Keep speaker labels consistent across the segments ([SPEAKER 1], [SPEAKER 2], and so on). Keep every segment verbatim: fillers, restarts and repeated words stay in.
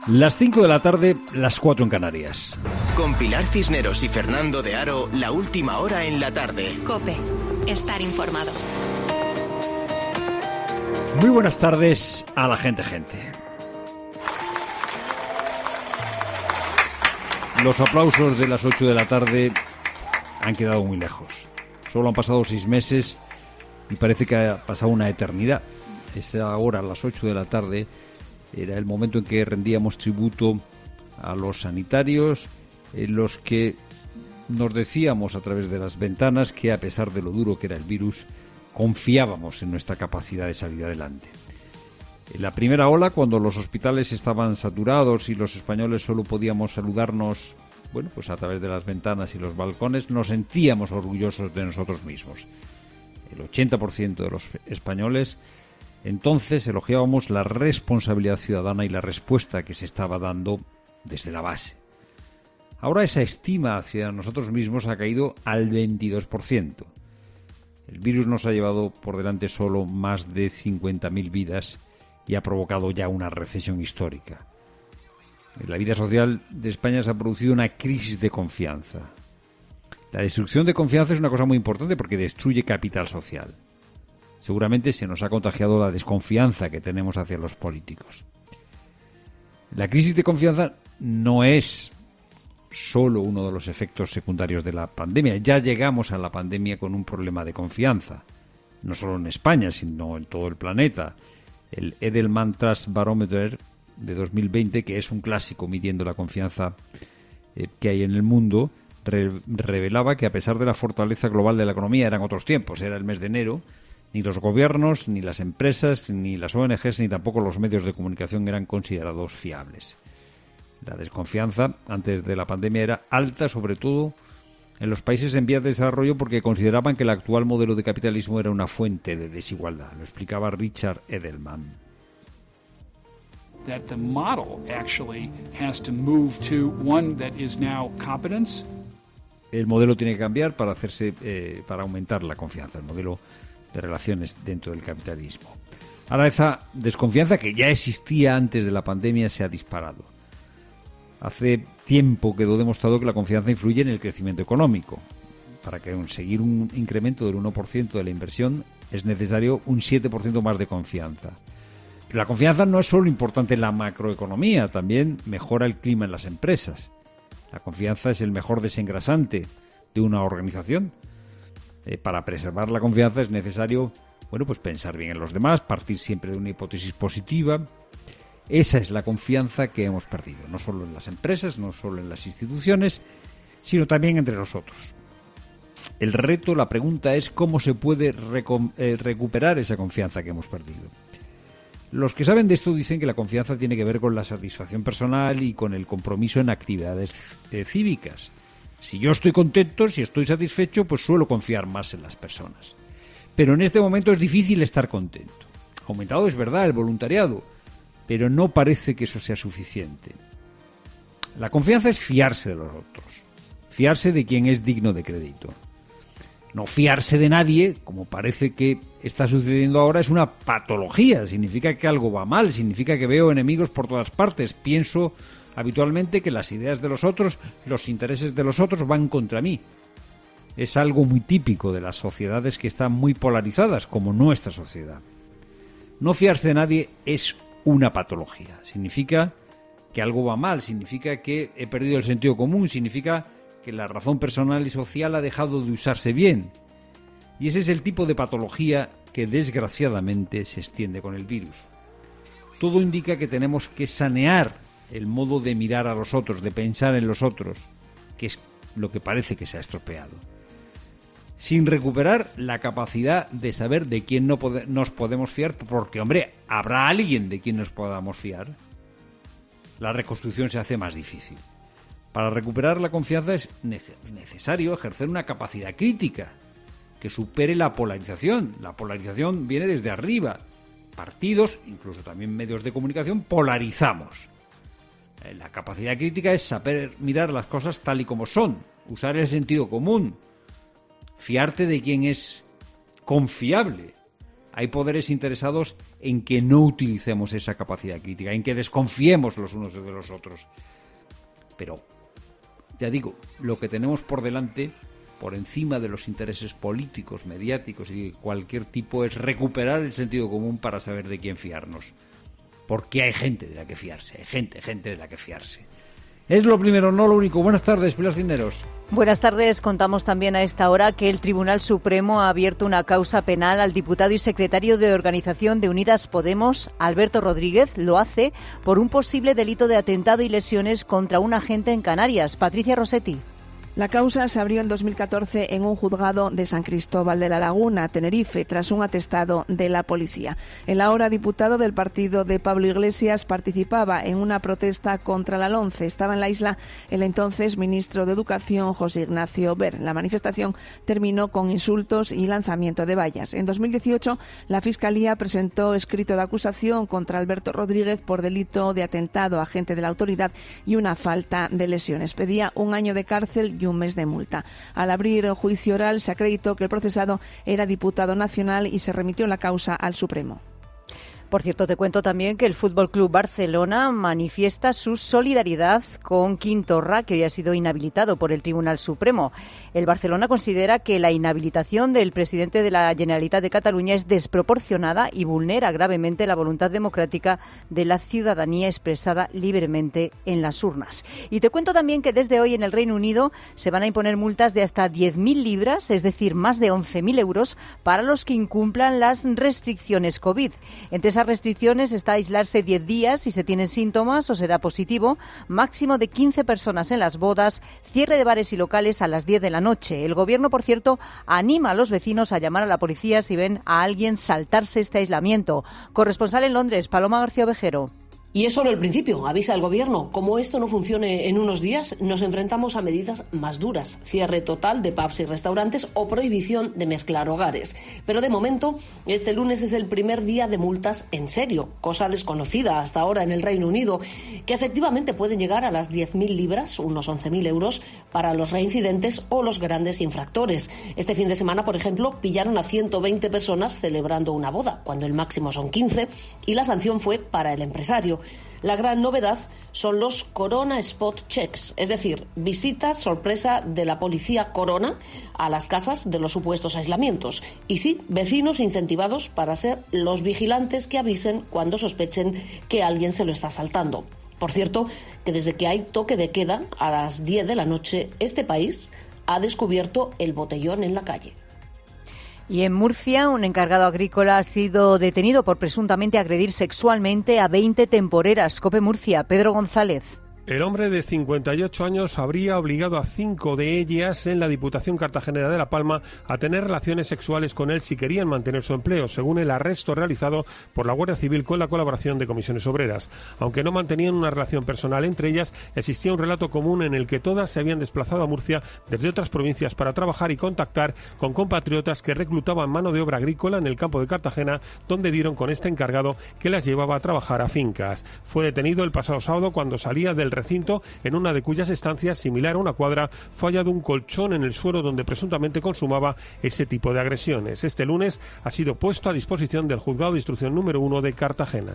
[SPEAKER 1] Las cinco de la tarde, las cuatro en Canarias.
[SPEAKER 2] Con Pilar Cisneros y Fernando de Aro, la última hora en la tarde.
[SPEAKER 3] COPE. Estar informado.
[SPEAKER 1] Muy buenas tardes a la gente, gente. Los aplausos de las ocho de la tarde han quedado muy lejos. Solo han pasado seis meses y parece que ha pasado una eternidad. Esa hora, a las ocho de la tarde, era el momento en que rendíamos tributo a los sanitarios, en los que nos decíamos a través de las ventanas que, a pesar de lo duro que era el virus, confiábamos en nuestra capacidad de salir adelante. En la primera ola, cuando los hospitales estaban saturados y los españoles solo podíamos saludarnos, bueno, pues a través de las ventanas y los balcones, nos sentíamos orgullosos de nosotros mismos. El ochenta por ciento de los españoles entonces elogiábamos la responsabilidad ciudadana y la respuesta que se estaba dando desde la base. Ahora esa estima hacia nosotros mismos ha caído al veintidós por ciento. El virus nos ha llevado por delante solo más de cincuenta mil vidas y ha provocado ya una recesión histórica. En la vida social de España se ha producido una crisis de confianza. La destrucción de confianza es una cosa muy importante porque destruye capital social. Seguramente se nos ha contagiado la desconfianza que tenemos hacia los políticos. La crisis de confianza no es solo uno de los efectos secundarios de la pandemia. Ya llegamos a la pandemia con un problema de confianza, no solo en España, sino en todo el planeta. El Edelman Trust Barometer de dos mil veinte, que es un clásico midiendo la confianza eh, que hay en el mundo, re- revelaba que a pesar de la fortaleza global de la economía, eran otros tiempos, era el mes de enero, ni los gobiernos, ni las empresas, ni las O N Ges, ni tampoco los medios de comunicación eran considerados fiables. La desconfianza antes de la pandemia era alta, sobre todo en los países en vías de desarrollo, porque consideraban que el actual modelo de capitalismo era una fuente de desigualdad. Lo explicaba Richard Edelman.
[SPEAKER 4] That the model actually has to move to one that is now competence.
[SPEAKER 1] El modelo tiene que cambiar para hacerse, eh, para aumentar la confianza, el modelo de relaciones dentro del capitalismo. Ahora esa desconfianza que ya existía antes de la pandemia se ha disparado. Hace tiempo quedó demostrado que la confianza influye en el crecimiento económico. Para conseguir un incremento del uno por ciento de la inversión es necesario un siete por ciento más de confianza. Pero la confianza no es solo importante en la macroeconomía, también mejora el clima en las empresas. La confianza es el mejor desengrasante de una organización. Eh, para preservar la confianza es necesario, bueno, pues pensar bien en los demás, partir siempre de una hipótesis positiva. Esa es la confianza que hemos perdido, no solo en las empresas, no solo en las instituciones, sino también entre nosotros. El reto, la pregunta es cómo se puede reco- eh, recuperar esa confianza que hemos perdido. Los que saben de esto dicen que la confianza tiene que ver con la satisfacción personal y con el compromiso en actividades eh, cívicas. Si yo estoy contento, si estoy satisfecho, pues suelo confiar más en las personas. Pero en este momento es difícil estar contento. Ha aumentado, es verdad, el voluntariado, pero no parece que eso sea suficiente. La confianza es fiarse de los otros, fiarse de quien es digno de crédito. No fiarse de nadie, como parece que está sucediendo ahora, es una patología. Significa que algo va mal, significa que veo enemigos por todas partes. Pienso habitualmente que las ideas de los otros, los intereses de los otros van contra mí. Es algo muy típico de las sociedades que están muy polarizadas, como nuestra sociedad. No fiarse de nadie es una patología. Significa que algo va mal, significa que he perdido el sentido común, significa que la razón personal y social ha dejado de usarse bien. Y ese es el tipo de patología que desgraciadamente se extiende con el virus. Todo indica que tenemos que sanear el modo de mirar a los otros, de pensar en los otros, que es lo que parece que se ha estropeado. Sin recuperar la capacidad de saber de quién no pode- nos podemos fiar, porque, hombre, ¿habrá alguien de quien nos podamos fiar? La reconstrucción se hace más difícil. Para recuperar la confianza es ne- necesario ejercer una capacidad crítica que supere la polarización. La polarización viene desde arriba. Partidos, incluso también medios de comunicación, polarizamos. La capacidad crítica es saber mirar las cosas tal y como son, usar el sentido común, fiarte de quien es confiable. hay poderes interesados en que no utilicemos esa capacidad crítica, en que desconfiemos los unos de los otros. Pero, ya digo, lo que tenemos por delante, por encima de los intereses políticos, mediáticos y de cualquier tipo, es recuperar el sentido común para saber de quién fiarnos. Porque hay gente de la que fiarse, hay gente, gente de la que fiarse. Es lo primero, no lo único. Buenas tardes, Pilar Cisneros.
[SPEAKER 5] Buenas tardes. Contamos también a esta hora que el Tribunal Supremo ha abierto una causa penal al diputado y secretario de Organización de Unidas Podemos, Alberto Rodríguez. Lo hace por un posible delito de atentado y lesiones contra un agente en Canarias. Patricia Rossetti.
[SPEAKER 6] La causa se abrió en dos mil catorce en un juzgado de San Cristóbal de la Laguna, Tenerife, tras un atestado de la policía. El ahora diputado del partido de Pablo Iglesias participaba en una protesta contra la LOMCE. Estaba en la isla el entonces ministro de Educación, José Ignacio Ver. La manifestación terminó con insultos y lanzamiento de vallas. En dos mil dieciocho, la Fiscalía presentó escrito de acusación contra Alberto Rodríguez por delito de atentado a agente de la autoridad y una falta de lesiones. Pedía un año de cárcel y un mes de multa. Al abrir el juicio oral se acreditó que el procesado era diputado nacional y se remitió la causa al Supremo.
[SPEAKER 5] Por cierto, te cuento también que el Fútbol Club Barcelona manifiesta su solidaridad con Quim Torra, que hoy ha sido inhabilitado por el Tribunal Supremo. El Barcelona considera que la inhabilitación del presidente de la Generalitat de Cataluña es desproporcionada y vulnera gravemente la voluntad democrática de la ciudadanía expresada libremente en las urnas. Y te cuento también que desde hoy en el Reino Unido se van a imponer multas de hasta diez mil libras, es decir, más de once mil euros, para los que incumplan las restricciones COVID. Entre esas restricciones está aislarse diez días si se tienen síntomas o se da positivo, máximo de quince personas en las bodas, cierre de bares y locales a las diez de la noche. El Gobierno, por cierto, anima a los vecinos a llamar a la policía si ven a alguien saltarse este aislamiento. Corresponsal en Londres, Paloma García Ovejero.
[SPEAKER 7] Y es solo el principio, avisa el Gobierno. Como esto no funcione en unos días, nos enfrentamos a medidas más duras. Cierre total de pubs y restaurantes o prohibición de mezclar hogares. Pero de momento, este lunes es el primer día de multas en serio, cosa desconocida hasta ahora en el Reino Unido, que efectivamente pueden llegar a las diez mil libras, unos once mil euros, para los reincidentes o los grandes infractores. Este fin de semana, por ejemplo, pillaron a ciento veinte personas celebrando una boda, cuando el máximo son quince, y la sanción fue para el empresario. La gran novedad son los Corona Spot Checks, es decir, visitas sorpresa de la policía Corona a las casas de los supuestos aislamientos. Y sí, vecinos incentivados para ser los vigilantes que avisen cuando sospechen que alguien se lo está saltando. Por cierto, que desde que hay toque de queda a las diez de la noche, este país ha descubierto el botellón en la calle.
[SPEAKER 5] Y en Murcia, un encargado agrícola ha sido detenido por presuntamente agredir sexualmente a veinte temporeras. COPE Murcia, Pedro González.
[SPEAKER 8] El hombre de cincuenta y ocho años habría obligado a cinco de ellas en la Diputación Cartagenera de La Palma a tener relaciones sexuales con él si querían mantener su empleo, según el arresto realizado por la Guardia Civil con la colaboración de comisiones obreras. Aunque no mantenían una relación personal entre ellas, existía un relato común en el que todas se habían desplazado a Murcia desde otras provincias para trabajar y contactar con compatriotas que reclutaban mano de obra agrícola en el campo de Cartagena, donde dieron con este encargado que las llevaba a trabajar a fincas. Fue detenido el pasado sábado cuando salía del recinto, en una de cuyas estancias, similar a una cuadra, fue hallado un colchón en el suelo donde presuntamente consumaba ese tipo de agresiones. Este lunes ha sido puesto a disposición del Juzgado de Instrucción número uno de Cartagena.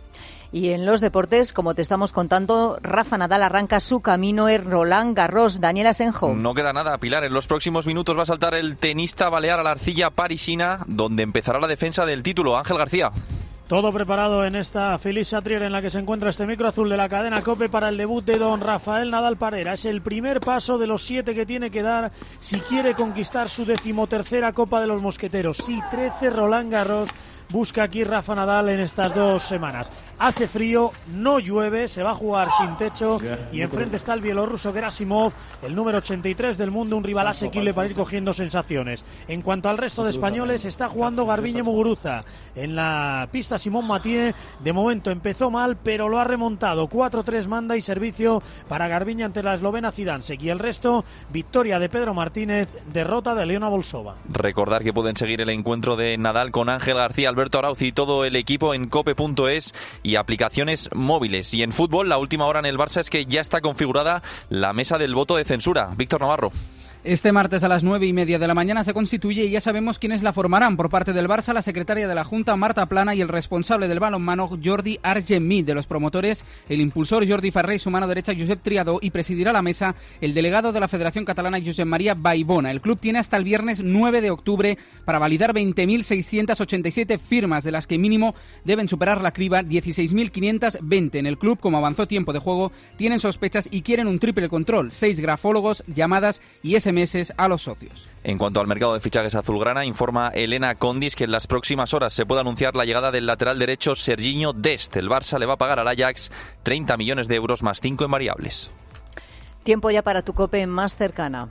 [SPEAKER 5] Y en los deportes, como te estamos contando, Rafa Nadal arranca su camino en Roland Garros. Daniel Asenjo.
[SPEAKER 9] No queda nada, Pilar. En los próximos minutos va a saltar el tenista balear a la arcilla parisina, donde empezará la defensa del título. Ángel García.
[SPEAKER 10] Todo preparado en esta Philippe Chatrier en la que se encuentra este micro azul de la cadena COPE para el debut de don Rafael Nadal Parera. Es el primer paso de los siete que tiene que dar si quiere conquistar su decimotercera Copa de los Mosqueteros. Sí, trece Roland Garros busca aquí Rafa Nadal en estas dos semanas. Hace frío, no llueve, se va a jugar sin techo y enfrente está el bielorruso Gerasimov, el número ochenta y tres del mundo, un rival asequible para ir cogiendo sensaciones. En cuanto al resto de españoles, está jugando Garbiñe Muguruza. En la pista Simón Mathieu, de momento empezó mal, pero lo ha remontado. cuatro tres manda y servicio para Garbiñe ante la eslovena Zidansek. Y el resto, victoria de Pedro Martínez, derrota de Leona Bolsova.
[SPEAKER 9] Recordar que pueden seguir el encuentro de Nadal con Ángel García, Alberto Arauz y todo el equipo en cope punto es y aplicaciones móviles. Y en fútbol, la última hora en el Barça es que ya está configurada la mesa del voto de censura. Víctor Navarro.
[SPEAKER 11] Este martes a las nueve y media de la mañana se constituye y ya sabemos quiénes la formarán. Por parte del Barça, la secretaria de la Junta, Marta Plana, y el responsable del balonmano, Jordi Argemí. De los promotores, el impulsor Jordi Ferrer y su mano derecha, Josep Triadó, y presidirá la mesa el delegado de la Federación Catalana, Josep María Baibona. El club tiene hasta el viernes nueve de octubre para validar veinte mil seiscientas ochenta y siete firmas, de las que mínimo deben superar la criba dieciséis mil quinientas veinte. En el club, como avanzó tiempo de juego, tienen sospechas y quieren un triple control, seis grafólogos, llamadas y S M S a los socios.
[SPEAKER 9] En cuanto al mercado de fichajes azulgrana, informa Elena Condis que en las próximas horas se puede anunciar la llegada del lateral derecho Serginho Dest. El Barça le va a pagar al Ajax treinta millones de euros más cinco en variables.
[SPEAKER 5] Tiempo ya para tu COPE más cercana.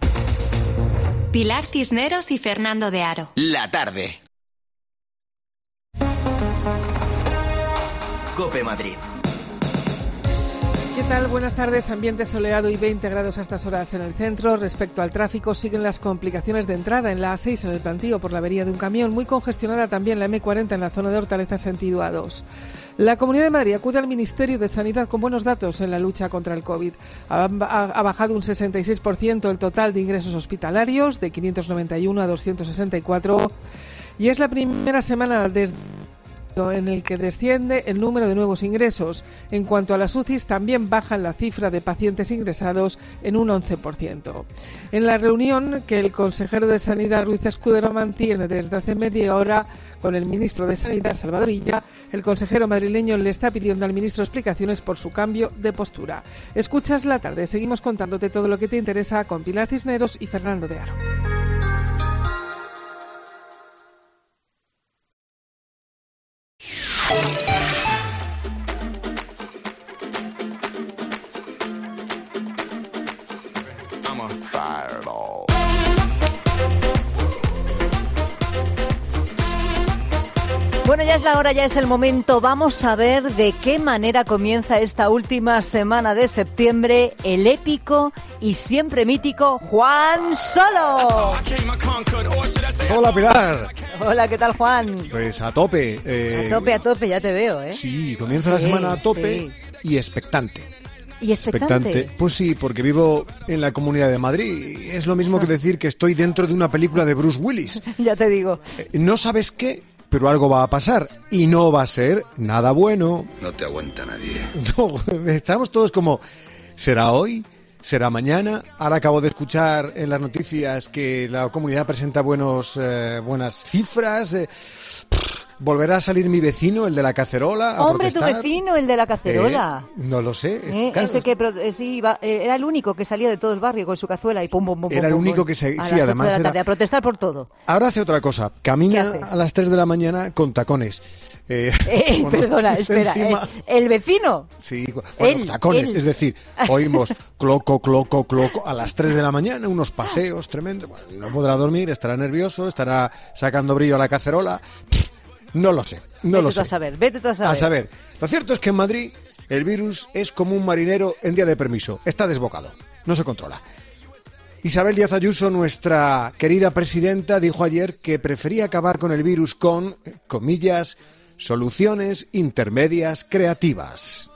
[SPEAKER 3] Pilar Cisneros y Fernando de Aro.
[SPEAKER 2] La tarde. COPE Madrid.
[SPEAKER 12] ¿Qué tal? Buenas tardes. Ambiente soleado y veinte grados a estas horas en el centro. Respecto al tráfico, siguen las complicaciones de entrada en la A seis en el Plantío por la avería de un camión. Muy congestionada también la eme cuarenta en la zona de Hortaleza sentido A dos. La Comunidad de Madrid acude al Ministerio de Sanidad con buenos datos en la lucha contra el COVID. Ha, ha, ha bajado un sesenta y seis por ciento el total de ingresos hospitalarios, de quinientos noventa y uno a doscientos sesenta y cuatro. Y es la primera semana desde en el que desciende el número de nuevos ingresos. En cuanto a las U C Is, también bajan la cifra de pacientes ingresados en un once por ciento. En la reunión que el consejero de Sanidad, Ruiz Escudero, mantiene desde hace media hora con el ministro de Sanidad, Salvador Illa, el consejero madrileño le está pidiendo al ministro explicaciones por su cambio de postura. Escuchas La Tarde. Seguimos contándote todo lo que te interesa con Pilar Cisneros y Fernando de Aro.
[SPEAKER 5] Bueno, ya es la hora, ya es el momento. Vamos a ver de qué manera comienza esta última semana de septiembre el épico y siempre mítico Juan Solo.
[SPEAKER 13] Hola, Pilar.
[SPEAKER 5] Hola, ¿qué tal, Juan?
[SPEAKER 13] Pues a tope. Eh,
[SPEAKER 5] a tope, a tope, ya te veo, ¿eh?
[SPEAKER 13] Sí, comienza
[SPEAKER 5] sí,
[SPEAKER 13] la semana a tope
[SPEAKER 5] sí.
[SPEAKER 13] y expectante.
[SPEAKER 5] ¿Y expectante? expectante?
[SPEAKER 13] Pues sí, porque vivo en la Comunidad de Madrid. Es lo mismo que decir que estoy dentro de una película de Bruce Willis.
[SPEAKER 5] Ya te digo.
[SPEAKER 13] Eh, no sabes qué, pero algo va a pasar y no va a ser nada bueno.
[SPEAKER 14] No te aguanta nadie.
[SPEAKER 13] No, estamos todos como, ¿será hoy? ¿Será mañana? Ahora acabo de escuchar en las noticias que la comunidad presenta buenos, eh, buenas cifras. Eh, ¿Volverá a salir mi vecino, el de la cacerola, a
[SPEAKER 5] Hombre,
[SPEAKER 13] protestar?
[SPEAKER 5] tu vecino, el de la cacerola.
[SPEAKER 13] Eh, no lo sé.
[SPEAKER 5] Eh,
[SPEAKER 13] claro.
[SPEAKER 5] Ese que pro- sí, iba, era el único que salía de todo el barrio con su cazuela y pum, pum, pum.
[SPEAKER 13] Era
[SPEAKER 5] pum,
[SPEAKER 13] el
[SPEAKER 5] pum,
[SPEAKER 13] único
[SPEAKER 5] pum,
[SPEAKER 13] que se...
[SPEAKER 5] a
[SPEAKER 13] Sí,
[SPEAKER 5] las
[SPEAKER 13] además
[SPEAKER 5] ocho de la
[SPEAKER 13] era...
[SPEAKER 5] tarde, a protestar por todo.
[SPEAKER 13] Ahora hace otra cosa. Camina
[SPEAKER 5] hace?
[SPEAKER 13] a las tres de la mañana con tacones. Eh,
[SPEAKER 5] Eh, perdona, espera.
[SPEAKER 13] encima...
[SPEAKER 5] eh, ¿El vecino?
[SPEAKER 13] Sí, bueno,
[SPEAKER 5] él,
[SPEAKER 13] tacones.
[SPEAKER 5] él.
[SPEAKER 13] Es decir, oímos cloco, cloco, cloco a las tres de la mañana, unos paseos tremendos. Bueno, no podrá dormir, estará nervioso, estará sacando brillo a la cacerola. No lo sé, no
[SPEAKER 5] vete
[SPEAKER 13] lo
[SPEAKER 5] tú
[SPEAKER 13] sé.
[SPEAKER 5] a saber, vete tú a saber.
[SPEAKER 13] A saber. Lo cierto es que en Madrid el virus es como un marinero en día de permiso. Está desbocado, no se controla. Isabel Díaz Ayuso, nuestra querida presidenta, dijo ayer que prefería acabar con el virus con, comillas, soluciones intermedias creativas.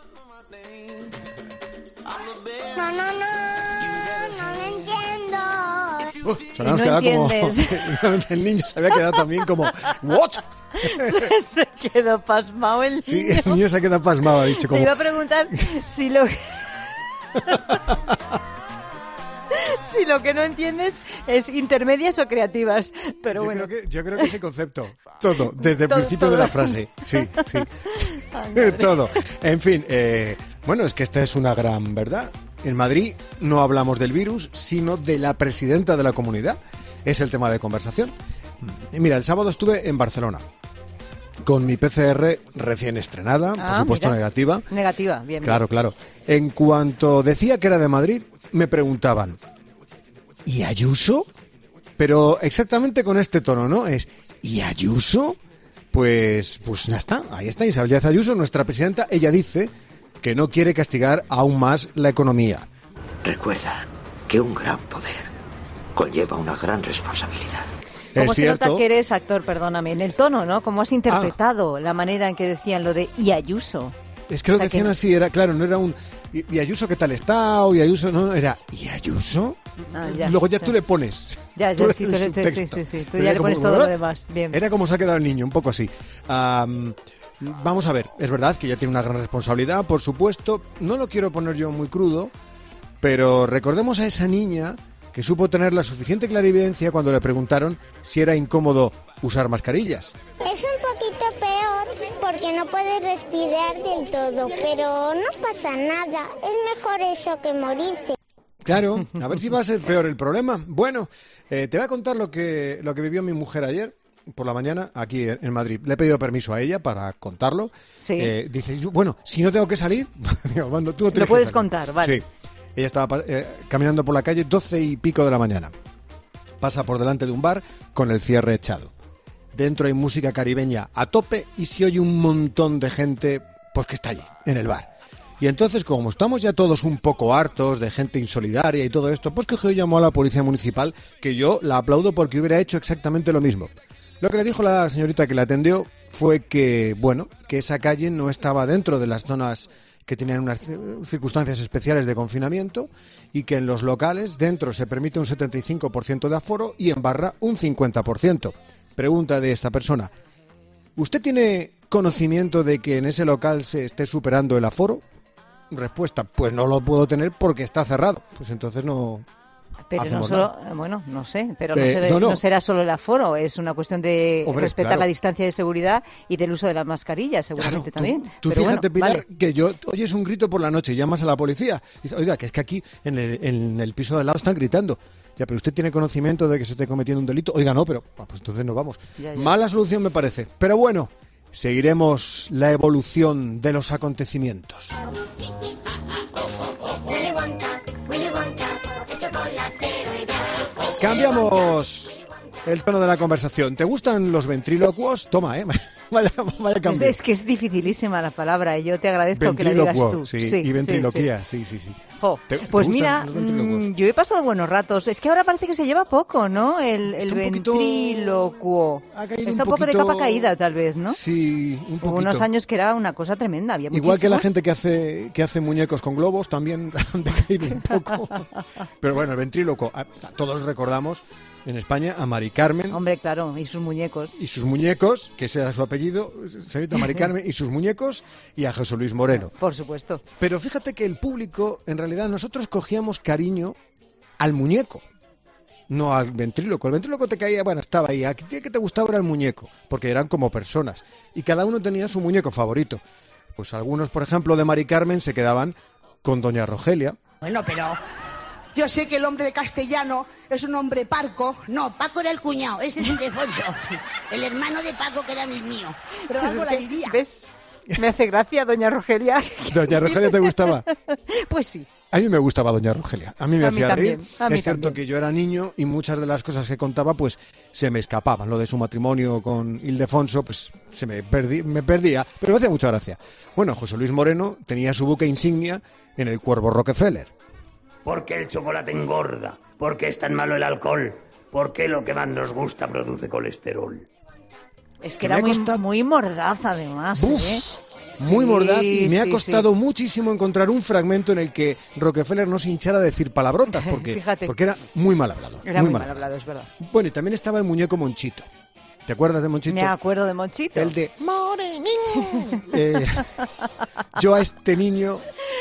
[SPEAKER 15] No, no, no, no lo entiendo.
[SPEAKER 13] Uh, se nos
[SPEAKER 5] no
[SPEAKER 13] quedado como...
[SPEAKER 5] entiendes.
[SPEAKER 13] El niño se había quedado también como... ¿What?
[SPEAKER 5] Se, se quedó pasmado el niño.
[SPEAKER 13] Sí, el niño se ha quedado pasmado, ha dicho como...
[SPEAKER 5] Te iba a preguntar si lo... si lo que no entiendes es intermedias o creativas, pero
[SPEAKER 13] yo
[SPEAKER 5] bueno.
[SPEAKER 13] Creo que, yo creo que ese concepto, todo, desde el
[SPEAKER 5] Todo,
[SPEAKER 13] principio
[SPEAKER 5] todo.
[SPEAKER 13] de la frase, sí, sí, todo. En fin, eh, bueno, es que esta es una gran verdad. En Madrid no hablamos del virus, sino de la presidenta de la comunidad. Es el tema de conversación. Y mira, el sábado estuve en Barcelona con mi P C R recién estrenada,
[SPEAKER 5] Ah,
[SPEAKER 13] por supuesto
[SPEAKER 5] mira.
[SPEAKER 13] negativa.
[SPEAKER 5] Negativa, bien.
[SPEAKER 13] Claro, claro. En cuanto decía que era de Madrid, me preguntaban, ¿y Ayuso? Pero exactamente con este tono, ¿no? Es, ¿y Ayuso? Pues, pues ya está, ahí está Isabel Díaz Ayuso, nuestra presidenta. Ella dice que no quiere castigar aún más la economía.
[SPEAKER 16] Recuerda que un gran poder conlleva una gran responsabilidad.
[SPEAKER 5] ¿Cómo
[SPEAKER 13] Es
[SPEAKER 5] se
[SPEAKER 13] cierto.
[SPEAKER 5] nota que eres actor, perdóname, en el tono, ¿no? ¿Cómo has interpretado la manera en que decían lo de y Ayuso?
[SPEAKER 13] Es que lo
[SPEAKER 5] O sea,
[SPEAKER 13] decían
[SPEAKER 5] que-
[SPEAKER 13] así, era claro, no era un ¿Y, y Ayuso qué tal está? O y Ayuso no, era ¿y Ayuso?
[SPEAKER 5] Ah, ya,
[SPEAKER 13] Luego ya
[SPEAKER 5] ya.
[SPEAKER 13] tú le pones.
[SPEAKER 5] Ya,
[SPEAKER 13] tú
[SPEAKER 5] ya,
[SPEAKER 13] le
[SPEAKER 5] sí,
[SPEAKER 13] pones
[SPEAKER 5] tú,
[SPEAKER 13] un
[SPEAKER 5] sí,
[SPEAKER 13] texto.
[SPEAKER 5] sí, sí, sí, tú
[SPEAKER 13] Pero
[SPEAKER 5] ya
[SPEAKER 13] era
[SPEAKER 5] le pones
[SPEAKER 13] como,
[SPEAKER 5] todo lo
[SPEAKER 13] ¿verdad?
[SPEAKER 5] demás. Bien.
[SPEAKER 13] Era como se ha quedado el niño, un poco así. Um, vamos a ver, es verdad que ella tiene una gran responsabilidad, por supuesto. No lo quiero poner yo muy crudo, pero recordemos a esa niña que supo tener la suficiente clarividencia cuando le preguntaron si era incómodo usar mascarillas.
[SPEAKER 15] Es un poquito peor porque no puedes respirar del todo, pero no pasa nada. Es mejor eso que morirse.
[SPEAKER 13] Claro, a ver si va a ser peor el problema. Bueno, eh, te voy a contar lo que, lo que vivió mi mujer ayer por la mañana aquí en Madrid. Le he pedido permiso a ella para contarlo.
[SPEAKER 5] Sí.
[SPEAKER 13] Eh, dice, bueno, si no tengo que salir, digo, bueno, tú no tienes
[SPEAKER 5] Lo puedes
[SPEAKER 13] que salir.
[SPEAKER 5] contar, vale.
[SPEAKER 13] Sí. Ella estaba eh, caminando por la calle doce y pico de la mañana. Pasa por delante de un bar con el cierre echado. Dentro hay música caribeña a tope y se oye un montón de gente pues que está allí, en el bar. Y entonces, como estamos ya todos un poco hartos de gente insolidaria y todo esto, pues cogió y llamó a la policía municipal, que yo la aplaudo porque hubiera hecho exactamente lo mismo. Lo que le dijo la señorita que la atendió fue que, bueno, que esa calle no estaba dentro de las zonas que tenían unas circunstancias especiales de confinamiento y que en los locales dentro se permite un setenta y cinco por ciento de aforo y en barra un cincuenta por ciento. Pregunta de esta persona: ¿usted tiene conocimiento de que en ese local se esté superando el aforo? Respuesta: pues no lo puedo tener porque está cerrado. Pues entonces no...
[SPEAKER 5] Pero no solo, bueno, no sé, pero no,
[SPEAKER 13] Eh,
[SPEAKER 5] se,
[SPEAKER 13] no, no.
[SPEAKER 5] no será solo el aforo, es una cuestión de
[SPEAKER 13] Hombre,
[SPEAKER 5] respetar
[SPEAKER 13] claro.
[SPEAKER 5] la distancia de seguridad y del uso de las mascarillas, seguramente también.
[SPEAKER 13] Tú
[SPEAKER 5] Pero
[SPEAKER 13] fíjate,
[SPEAKER 5] bueno,
[SPEAKER 13] Pilar,
[SPEAKER 5] vale.
[SPEAKER 13] que yo oyes un grito por la noche y llamas a la policía. Dice, oiga, que es que aquí en el, en el piso de al lado están gritando. Ya, pero usted tiene conocimiento de que se esté cometiendo un delito. Oiga, no, pero ah, pues entonces no vamos.
[SPEAKER 5] Ya, ya.
[SPEAKER 13] Mala solución me parece. Pero bueno, seguiremos la evolución de los acontecimientos.
[SPEAKER 15] Willy Wonka, Willy Wonka, el chocolatero ideal.
[SPEAKER 13] Cambiamos el tono de la conversación. ¿Te gustan los ventrílocuos? Toma, ¿eh? Vaya, vaya
[SPEAKER 5] Es,
[SPEAKER 13] cambio.
[SPEAKER 5] es que es dificilísima la palabra y yo te agradezco que la digas
[SPEAKER 13] Ventrílocuo,
[SPEAKER 5] tú.
[SPEAKER 13] sí,
[SPEAKER 5] Sí,
[SPEAKER 13] y
[SPEAKER 5] sí,
[SPEAKER 13] ventriloquía, sí, sí, sí.
[SPEAKER 5] Jo,
[SPEAKER 13] ¿Te- te
[SPEAKER 5] pues
[SPEAKER 13] gustan
[SPEAKER 5] mira,
[SPEAKER 13] los ventrílocuos?
[SPEAKER 5] mm, yo he pasado buenos ratos. Es que ahora parece que se lleva poco, ¿no? El, el
[SPEAKER 13] Está un poquito-
[SPEAKER 5] ventrílocuo.
[SPEAKER 13] Ha caído
[SPEAKER 5] Está un
[SPEAKER 13] un
[SPEAKER 5] poco de
[SPEAKER 13] poquito-
[SPEAKER 5] capa caída, tal vez, ¿no?
[SPEAKER 13] Sí, un
[SPEAKER 5] Hubo
[SPEAKER 13] poquito.
[SPEAKER 5] unos años que era una cosa tremenda. Había
[SPEAKER 13] Igual que la
[SPEAKER 5] muchísimos.
[SPEAKER 13] gente que hace que hace muñecos con globos también han decaído un poco. Pero bueno, el ventríloco, a- a todos recordamos en España a Mari Carmen
[SPEAKER 5] Hombre, claro, y sus muñecos.
[SPEAKER 13] y sus muñecos, que ese era su apellido, señorita Mari Carmen y sus muñecos, y a José Luis Moreno.
[SPEAKER 5] Por supuesto.
[SPEAKER 13] Pero fíjate que el público, en realidad, nosotros cogíamos cariño al muñeco, no al ventríloco. El ventríloco te caía, bueno, estaba ahí. A ti que te gustaba era el muñeco, porque eran como personas. Y cada uno tenía su muñeco favorito. Pues algunos, por ejemplo, de Mari Carmen se quedaban con Doña Rogelia.
[SPEAKER 14] Bueno, pero yo sé que el hombre de castellano es un hombre parco. No, Paco era el cuñado, ese es Ildefonso. El hermano de Paco, que era el mío. Pero algo la diría.
[SPEAKER 5] ¿Ves? Me hace gracia, doña Rogelia.
[SPEAKER 13] ¿Doña Rogelia te gustaba?
[SPEAKER 5] Pues sí.
[SPEAKER 13] A mí me gustaba Doña Rogelia. A mí me
[SPEAKER 5] A mí
[SPEAKER 13] hacía reír.
[SPEAKER 5] también, a mí
[SPEAKER 13] Es cierto
[SPEAKER 5] también.
[SPEAKER 13] que yo era niño y muchas de las cosas que contaba pues se me escapaban. Lo de su matrimonio con Ildefonso pues se me, perdí, me perdía, pero me hacía mucha gracia. Bueno, José Luis Moreno tenía su buque insignia en el Cuervo Rockefeller.
[SPEAKER 17] ¿Por qué el chocolate engorda? ¿Por qué es tan malo el alcohol? ¿Por qué lo que más nos gusta produce colesterol?
[SPEAKER 5] Es que
[SPEAKER 13] Que
[SPEAKER 5] era
[SPEAKER 13] me ha
[SPEAKER 5] muy,
[SPEAKER 13] costado-
[SPEAKER 5] muy mordaz, además.
[SPEAKER 13] Uf,
[SPEAKER 5] ¿eh?
[SPEAKER 13] Muy
[SPEAKER 5] Sí,
[SPEAKER 13] mordaz y me ha
[SPEAKER 5] sí,
[SPEAKER 13] costado
[SPEAKER 5] sí.
[SPEAKER 13] muchísimo encontrar un fragmento en el que Rockefeller no se hinchara a decir palabrotas porque,
[SPEAKER 5] Fíjate.
[SPEAKER 13] porque era muy mal hablado.
[SPEAKER 5] Era
[SPEAKER 13] muy
[SPEAKER 5] muy
[SPEAKER 13] mal
[SPEAKER 5] mal hablado, es verdad.
[SPEAKER 13] Bueno, y también estaba el muñeco Monchito. ¿Te acuerdas de Monchito?
[SPEAKER 5] Me acuerdo de Monchito.
[SPEAKER 13] El de Morenín. Eh, yo a este niño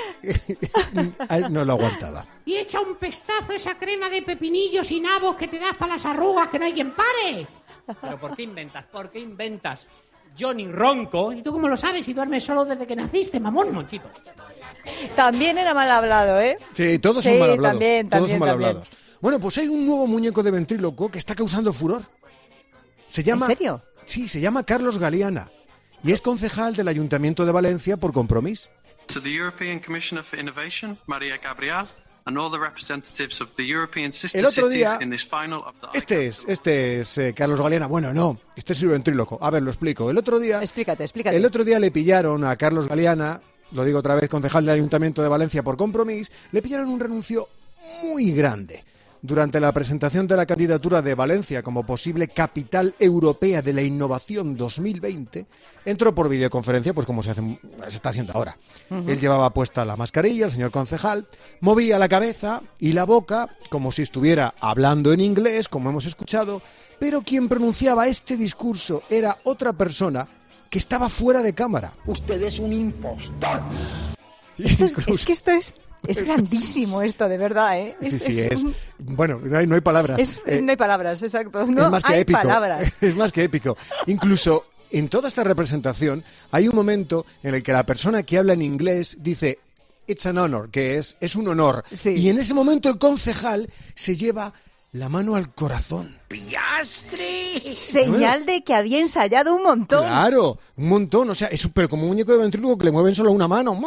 [SPEAKER 13] a él no lo aguantaba.
[SPEAKER 18] Y echa un pestazo esa crema de pepinillos y nabos que te das para las arrugas, que no hay quien pare.
[SPEAKER 19] ¿Pero por qué inventas? ¿Por qué inventas? Yo ni ronco.
[SPEAKER 18] ¿Y tú cómo lo sabes si duermes solo desde que naciste, mamón?
[SPEAKER 19] Monchito.
[SPEAKER 5] También era mal hablado, ¿eh?
[SPEAKER 13] Sí, todos son
[SPEAKER 5] Sí,
[SPEAKER 13] mal hablados.
[SPEAKER 5] también,
[SPEAKER 13] todos
[SPEAKER 5] también,
[SPEAKER 13] son mal
[SPEAKER 5] también.
[SPEAKER 13] hablados. Bueno, pues hay un nuevo muñeco de ventríloco que está causando furor. Se llama,
[SPEAKER 5] ¿En serio?
[SPEAKER 13] Sí, se llama Carlos Galeana y es concejal del Ayuntamiento de Valencia por Compromís.
[SPEAKER 20] To the European Commissioner for Innovation, Maria Gabriel, and all the representatives of the European sister
[SPEAKER 13] El otro
[SPEAKER 20] cities
[SPEAKER 13] día-
[SPEAKER 20] in this final of the
[SPEAKER 13] Este es, este es eh, Carlos Galeana. Bueno, no, este es el ventríloco. A ver, lo explico. El otro día,
[SPEAKER 5] Explícate, explícate.
[SPEAKER 13] el otro día le pillaron a Carlos Galeana, lo digo otra vez, concejal del Ayuntamiento de Valencia por Compromís, le pillaron un renuncio muy grande. durante la presentación de la candidatura de Valencia como posible capital europea de la innovación dos mil veinte, entró por videoconferencia, pues como se, hace, se está haciendo ahora. Uh-huh. Él llevaba puesta la mascarilla, el señor concejal, movía la cabeza y la boca como si estuviera hablando en inglés, como hemos escuchado, pero quien pronunciaba este discurso era otra persona que estaba fuera de cámara.
[SPEAKER 21] Usted es un impostor.
[SPEAKER 5] Esto es, es que esto es... Es grandísimo esto, de verdad, ¿eh?
[SPEAKER 13] Sí,
[SPEAKER 5] es,
[SPEAKER 13] sí,
[SPEAKER 5] es...
[SPEAKER 13] es...
[SPEAKER 5] Un...
[SPEAKER 13] Bueno, no hay, no hay palabras.
[SPEAKER 5] Es,
[SPEAKER 13] eh,
[SPEAKER 5] no hay palabras, exacto. No
[SPEAKER 13] es más que
[SPEAKER 5] hay
[SPEAKER 13] épico.
[SPEAKER 5] palabras.
[SPEAKER 13] Es más que épico. Incluso en toda esta representación hay un momento en el que la persona que habla en inglés dice "It's an honor", que es, es un honor.
[SPEAKER 5] Sí.
[SPEAKER 13] Y en ese momento el concejal se lleva la mano al corazón.
[SPEAKER 21] ¡Piastri!
[SPEAKER 5] Señal de que había ensayado un montón.
[SPEAKER 13] Claro, un montón. O sea, es pero como un muñeco de ventríloco que le mueven solo una mano.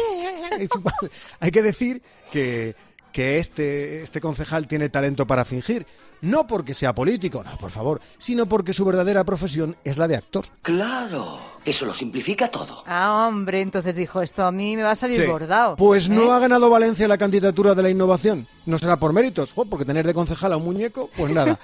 [SPEAKER 13] Hay que decir que, que este, este concejal tiene talento para fingir. No porque sea político, no, por favor, sino porque su verdadera profesión es la de actor.
[SPEAKER 21] Claro, eso lo simplifica todo.
[SPEAKER 5] Ah, hombre, entonces dijo, esto a mí me va a salir
[SPEAKER 13] Sí.
[SPEAKER 5] bordado.
[SPEAKER 13] Pues
[SPEAKER 5] ¿eh?
[SPEAKER 13] no ha ganado Valencia la candidatura de la innovación. No será por méritos, oh, porque tener de concejal a un muñeco, pues nada.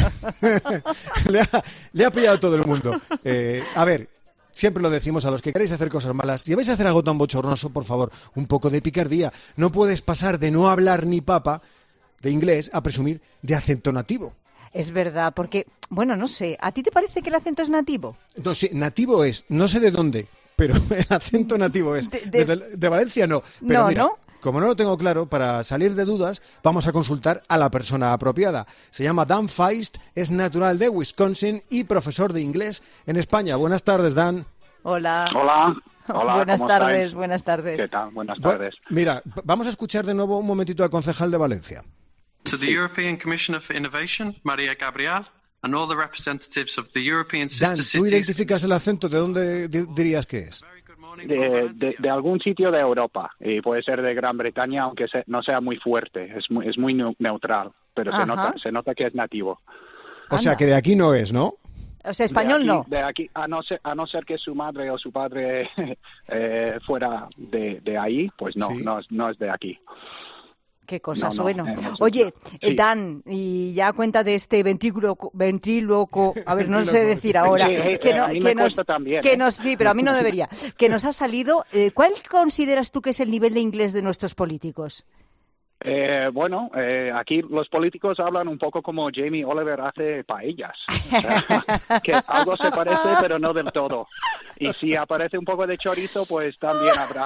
[SPEAKER 13] le, ha, le ha pillado todo el mundo. Eh, a ver, siempre lo decimos a los que queréis hacer cosas malas. Si vais a hacer algo tan bochornoso, por favor, un poco de picardía. No puedes pasar de no hablar ni papa de inglés a presumir de acento nativo.
[SPEAKER 5] Es verdad, porque, bueno, no sé, ¿a ti te parece que el acento es nativo?
[SPEAKER 13] No, sí, nativo es, no sé de dónde, pero el acento nativo es.
[SPEAKER 5] De, de...
[SPEAKER 13] De, de Valencia no. Pero
[SPEAKER 5] no,
[SPEAKER 13] mira,
[SPEAKER 5] ¿no?
[SPEAKER 13] Como no lo tengo claro, para salir de dudas, vamos a consultar a la persona apropiada. Se llama Dan Feist, es natural de Wisconsin y profesor de inglés en España. Buenas tardes, Dan.
[SPEAKER 5] Hola.
[SPEAKER 22] Hola. Hola,
[SPEAKER 5] buenas
[SPEAKER 22] ¿cómo
[SPEAKER 5] tardes,
[SPEAKER 22] estáis?
[SPEAKER 5] buenas tardes.
[SPEAKER 22] ¿Qué tal? Buenas tardes.
[SPEAKER 13] Bueno, mira, vamos a escuchar de nuevo un momentito al concejal de Valencia.
[SPEAKER 20] To the European Commissioner for Innovation, Maria Gabriel, and all the representatives of the European sister
[SPEAKER 13] Dan, ¿tú
[SPEAKER 20] cities.
[SPEAKER 13] identificas el acento? ¿De dónde di- dirías que es?
[SPEAKER 22] De, de, de algún sitio de Europa, y puede ser de Gran Bretaña, aunque se, no sea muy fuerte, es muy, es muy neu- neutral, pero se
[SPEAKER 5] Ajá.
[SPEAKER 22] nota, se nota que es nativo.
[SPEAKER 13] O sea, que de aquí no es, ¿no?
[SPEAKER 5] O sea, español
[SPEAKER 22] de aquí,
[SPEAKER 5] no.
[SPEAKER 22] De aquí, a no ser, a no ser que su madre o su padre eh, fuera de, de ahí, pues no,
[SPEAKER 13] Sí.
[SPEAKER 22] no, es, no es de aquí.
[SPEAKER 5] Qué cosas,
[SPEAKER 22] No, no,
[SPEAKER 5] bueno.
[SPEAKER 22] eh, no sé.
[SPEAKER 5] Oye,
[SPEAKER 22] Sí.
[SPEAKER 5] Dan, y ya cuenta de este ventríloco, ventríloco, a ver, no sé
[SPEAKER 22] Ventríloco,
[SPEAKER 5] decir
[SPEAKER 22] sí.
[SPEAKER 5] ahora,
[SPEAKER 22] Sí, eh,
[SPEAKER 5] que,
[SPEAKER 22] eh,
[SPEAKER 5] no-
[SPEAKER 22] a mí
[SPEAKER 5] que
[SPEAKER 22] me
[SPEAKER 5] nos,
[SPEAKER 22] cuesta también,
[SPEAKER 5] que
[SPEAKER 22] ¿eh?
[SPEAKER 5] nos, sí, pero a mí no debería, que nos ha salido. Eh, ¿Cuál consideras tú que es el nivel de inglés de nuestros políticos?
[SPEAKER 22] Eh, bueno, eh, aquí los políticos hablan un poco como Jamie Oliver hace paellas. O sea, que algo se parece, pero no del todo. Y si aparece un poco de chorizo, pues también habrá.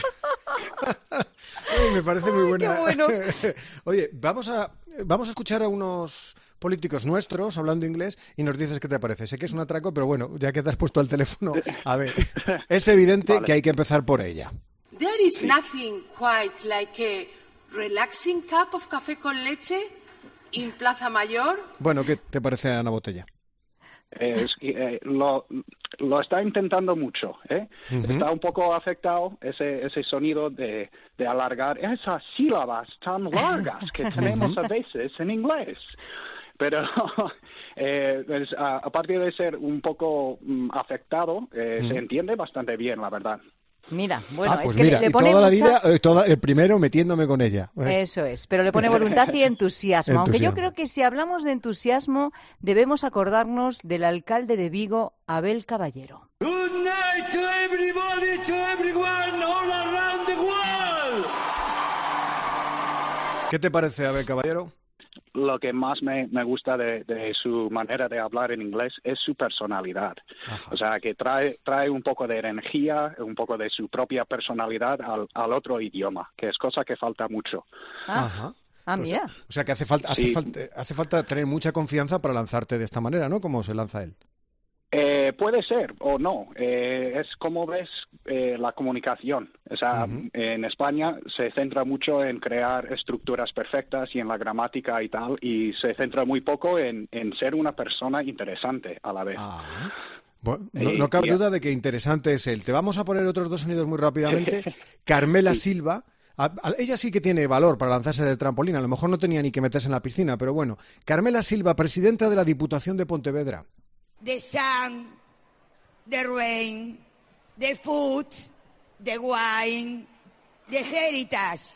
[SPEAKER 13] Ay, me parece muy buena.
[SPEAKER 5] qué bueno.
[SPEAKER 13] Oye, vamos a, vamos a escuchar a unos políticos nuestros hablando inglés y nos dices qué te parece. Sé que es un atraco, pero bueno, ya que te has puesto al teléfono, a ver, es evidente
[SPEAKER 22] Vale.
[SPEAKER 13] que hay que empezar por ella.
[SPEAKER 23] There is nothing quite like a relaxing cup of café con leche in Plaza Mayor.
[SPEAKER 13] Bueno, ¿qué te parece, Ana Botella?
[SPEAKER 22] Es, eh, lo, lo está intentando mucho, ¿eh?
[SPEAKER 13] Ujú.
[SPEAKER 22] Está un poco afectado ese, ese sonido de, de alargar esas sílabas tan largas que tenemos a veces en inglés. Pero eh, pues, a, aparte de ser un poco mm, afectado, eh,
[SPEAKER 13] Ujú.
[SPEAKER 22] se entiende bastante bien, la verdad.
[SPEAKER 5] Mira, bueno,
[SPEAKER 13] ah, pues
[SPEAKER 5] es que
[SPEAKER 13] mira,
[SPEAKER 5] le
[SPEAKER 13] y
[SPEAKER 5] pone
[SPEAKER 13] toda la
[SPEAKER 5] mucha...
[SPEAKER 13] vida, eh, toda- el primero metiéndome con ella. Eh,
[SPEAKER 5] Eso es, pero le pone voluntad y entusiasmo. Aunque yo
[SPEAKER 13] Entusiasmo.
[SPEAKER 5] creo que si hablamos de entusiasmo, debemos acordarnos del alcalde de Vigo, Abel Caballero.
[SPEAKER 21] Good night to everybody, to everyone all around the world.
[SPEAKER 13] ¿Qué te parece, Abel Caballero?
[SPEAKER 22] Lo que más me, me gusta de, de su manera de hablar en inglés es su personalidad.
[SPEAKER 13] Ajá.
[SPEAKER 22] O sea, que trae, trae un poco de energía, un poco de su propia personalidad al, al otro idioma, que es cosa que falta mucho.
[SPEAKER 5] Ah,
[SPEAKER 13] Ajá.
[SPEAKER 5] ah
[SPEAKER 13] O sea,
[SPEAKER 5] mira.
[SPEAKER 13] o sea que hace falta, hace,
[SPEAKER 22] Sí.
[SPEAKER 13] falta, hace falta tener mucha confianza para lanzarte de esta manera, ¿no? Como se lanza él.
[SPEAKER 22] Eh, puede ser o no. Eh, es como ves eh, la comunicación. O sea,
[SPEAKER 13] Ujú.
[SPEAKER 22] en España se centra mucho en crear estructuras perfectas y en la gramática y tal, y se centra muy poco en, en ser una persona interesante a la vez.
[SPEAKER 13] Ah. Bueno, no,
[SPEAKER 22] Eh,
[SPEAKER 13] no cabe
[SPEAKER 22] y-
[SPEAKER 13] duda de que interesante es él. Te vamos a poner otros dos sonidos muy rápidamente. Carmela Silva. A- a- ella sí que tiene valor para lanzarse del trampolín. A lo mejor no tenía ni que meterse en la piscina, pero bueno. Carmela Silva, presidenta de la Diputación de Pontevedra.
[SPEAKER 14] The sun, the rain, the food, the wine, the heritage.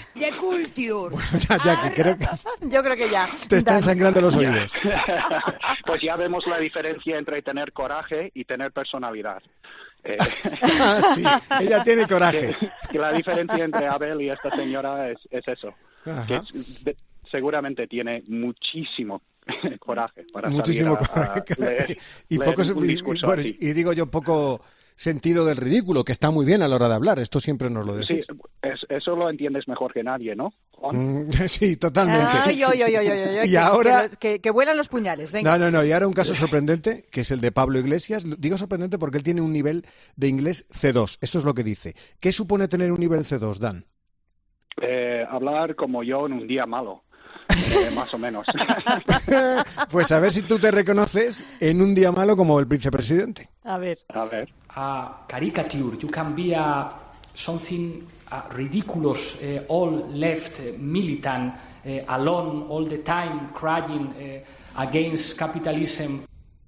[SPEAKER 1] de culture.
[SPEAKER 13] Bueno, ya, Jackie, creo que
[SPEAKER 5] Yo creo que ya.
[SPEAKER 13] te están
[SPEAKER 5] Dan.
[SPEAKER 13] sangrando los oídos.
[SPEAKER 22] Pues ya vemos la diferencia entre tener coraje y tener personalidad. Eh,
[SPEAKER 13] Ah, sí, ella tiene coraje.
[SPEAKER 22] Que, que la diferencia entre Abel y esta señora es, es eso.
[SPEAKER 13] Ajá.
[SPEAKER 22] Que es- de- seguramente tiene muchísimo coraje para
[SPEAKER 13] Muchísimo
[SPEAKER 22] salir a- a
[SPEAKER 13] coraje.
[SPEAKER 22] leer,
[SPEAKER 13] y,
[SPEAKER 22] leer
[SPEAKER 13] poco,
[SPEAKER 22] un
[SPEAKER 13] y-
[SPEAKER 22] discurso
[SPEAKER 13] y, bueno,
[SPEAKER 22] así.
[SPEAKER 13] y digo yo, poco sentido del ridículo, que está muy bien a la hora de hablar. Esto siempre nos lo
[SPEAKER 22] Sí,
[SPEAKER 13] decís.
[SPEAKER 22] es- eso lo entiendes mejor que nadie, ¿no, Juan?
[SPEAKER 13] Mm, Sí, totalmente.
[SPEAKER 5] Ay, ay, ay, ay, ay, ay,
[SPEAKER 13] Y
[SPEAKER 5] que-
[SPEAKER 13] ahora-
[SPEAKER 5] que, que- que vuelan los puñales. Venga.
[SPEAKER 13] No, no, no. Y ahora un caso sorprendente, que es el de Pablo Iglesias. Digo sorprendente porque él tiene un nivel de inglés ce dos. Esto es lo que dice. ¿Qué supone tener un nivel ce dos, Dan?
[SPEAKER 22] Eh, hablar como yo en un día malo, eh, más o menos.
[SPEAKER 13] Pues a ver si tú te reconoces en un día malo como el vicepresidente.
[SPEAKER 5] A ver.
[SPEAKER 22] A ver.
[SPEAKER 4] A caricature. You can be a something uh, ridiculous, uh, all left, uh, militant, uh, alone all the time, crying uh, against capitalism.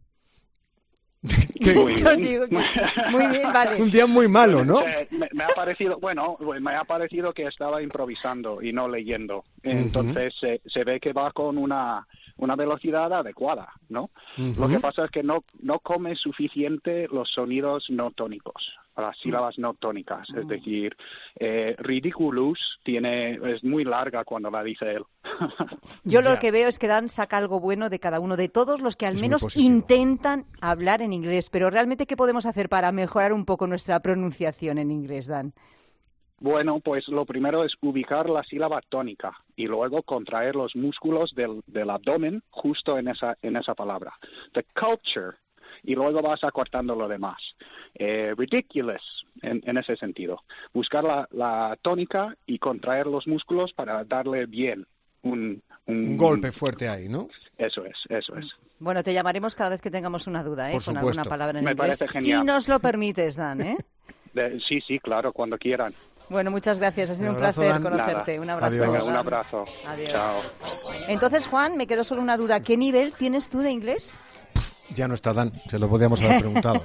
[SPEAKER 22] Muy
[SPEAKER 5] Yo
[SPEAKER 22] bien.
[SPEAKER 5] digo que- muy bien, vale.
[SPEAKER 13] Un día muy malo, ¿no?
[SPEAKER 22] Eh, me, me ha parecido, bueno, me ha parecido que estaba improvisando y no leyendo. Entonces se se ve que va con una, una velocidad adecuada, ¿no? Lo que pasa es que no, no come suficiente los sonidos no tónicos, las sílabas no tónicas. Es decir, eh, ridiculous tiene, es muy larga cuando la dice él.
[SPEAKER 5] Yo lo
[SPEAKER 22] Ya.
[SPEAKER 5] que veo es que Dan saca algo bueno de cada uno, de todos los que al
[SPEAKER 22] Es muy
[SPEAKER 5] menos
[SPEAKER 22] positivo.
[SPEAKER 5] intentan hablar en inglés. Pero realmente, ¿qué podemos hacer para mejorar un poco nuestra pronunciación en inglés, Dan?
[SPEAKER 22] Bueno, pues lo primero es ubicar la sílaba tónica y luego contraer los músculos del, del abdomen justo en esa, en esa palabra. The culture. Y luego vas acortando lo demás. Eh, ridiculous, en, en ese sentido. Buscar la, la tónica y contraer los músculos para darle bien un, un,
[SPEAKER 13] Un golpe fuerte ahí, ¿no?
[SPEAKER 22] Eso es, eso es.
[SPEAKER 5] Bueno, te llamaremos cada vez que tengamos una duda, ¿eh?
[SPEAKER 22] Por
[SPEAKER 5] Con
[SPEAKER 22] supuesto.
[SPEAKER 5] alguna palabra en
[SPEAKER 22] Me
[SPEAKER 5] inglés.
[SPEAKER 22] parece genial.
[SPEAKER 5] Si nos lo permites, Dan, ¿eh?
[SPEAKER 22] De- sí, sí, claro, cuando quieran.
[SPEAKER 5] Bueno, muchas gracias. Ha sido un,
[SPEAKER 22] Un abrazo,
[SPEAKER 5] placer
[SPEAKER 22] Dan.
[SPEAKER 5] conocerte.
[SPEAKER 22] Nada.
[SPEAKER 5] Un abrazo.
[SPEAKER 22] Adiós. Venga, un
[SPEAKER 5] Dan.
[SPEAKER 22] abrazo.
[SPEAKER 5] Adiós.
[SPEAKER 22] Chao.
[SPEAKER 5] Entonces, Juan, me quedó solo una duda. ¿Qué nivel tienes tú de inglés?
[SPEAKER 13] Ya no está Dan, se lo podíamos haber preguntado.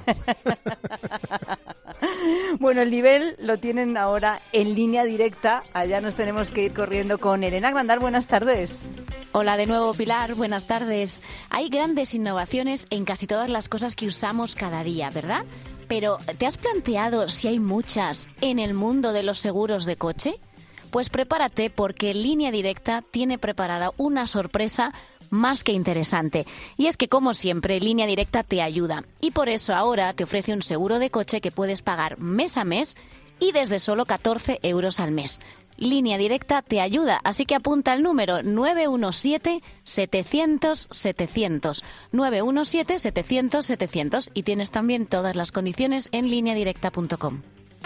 [SPEAKER 5] Bueno, el nivel lo tienen ahora en línea directa. Allá nos tenemos que ir corriendo con Elena Grandal. Buenas tardes.
[SPEAKER 3] Hola de nuevo, Pilar. Buenas tardes. Hay grandes innovaciones en casi todas las cosas que usamos cada día, ¿verdad? Pero, ¿te has planteado si hay muchas en el mundo de los seguros de coche? Pues prepárate porque Línea Directa tiene preparada una sorpresa más que interesante. Y es que, como siempre, Línea Directa te ayuda. Y por eso ahora te ofrece un seguro de coche que puedes pagar mes a mes y desde solo catorce euros al mes. Línea Directa te ayuda, así que apunta el número nueve uno siete, setecientos, setecientos. nueve uno siete, setecientos, setecientos y tienes también todas las condiciones en línea directa punto com.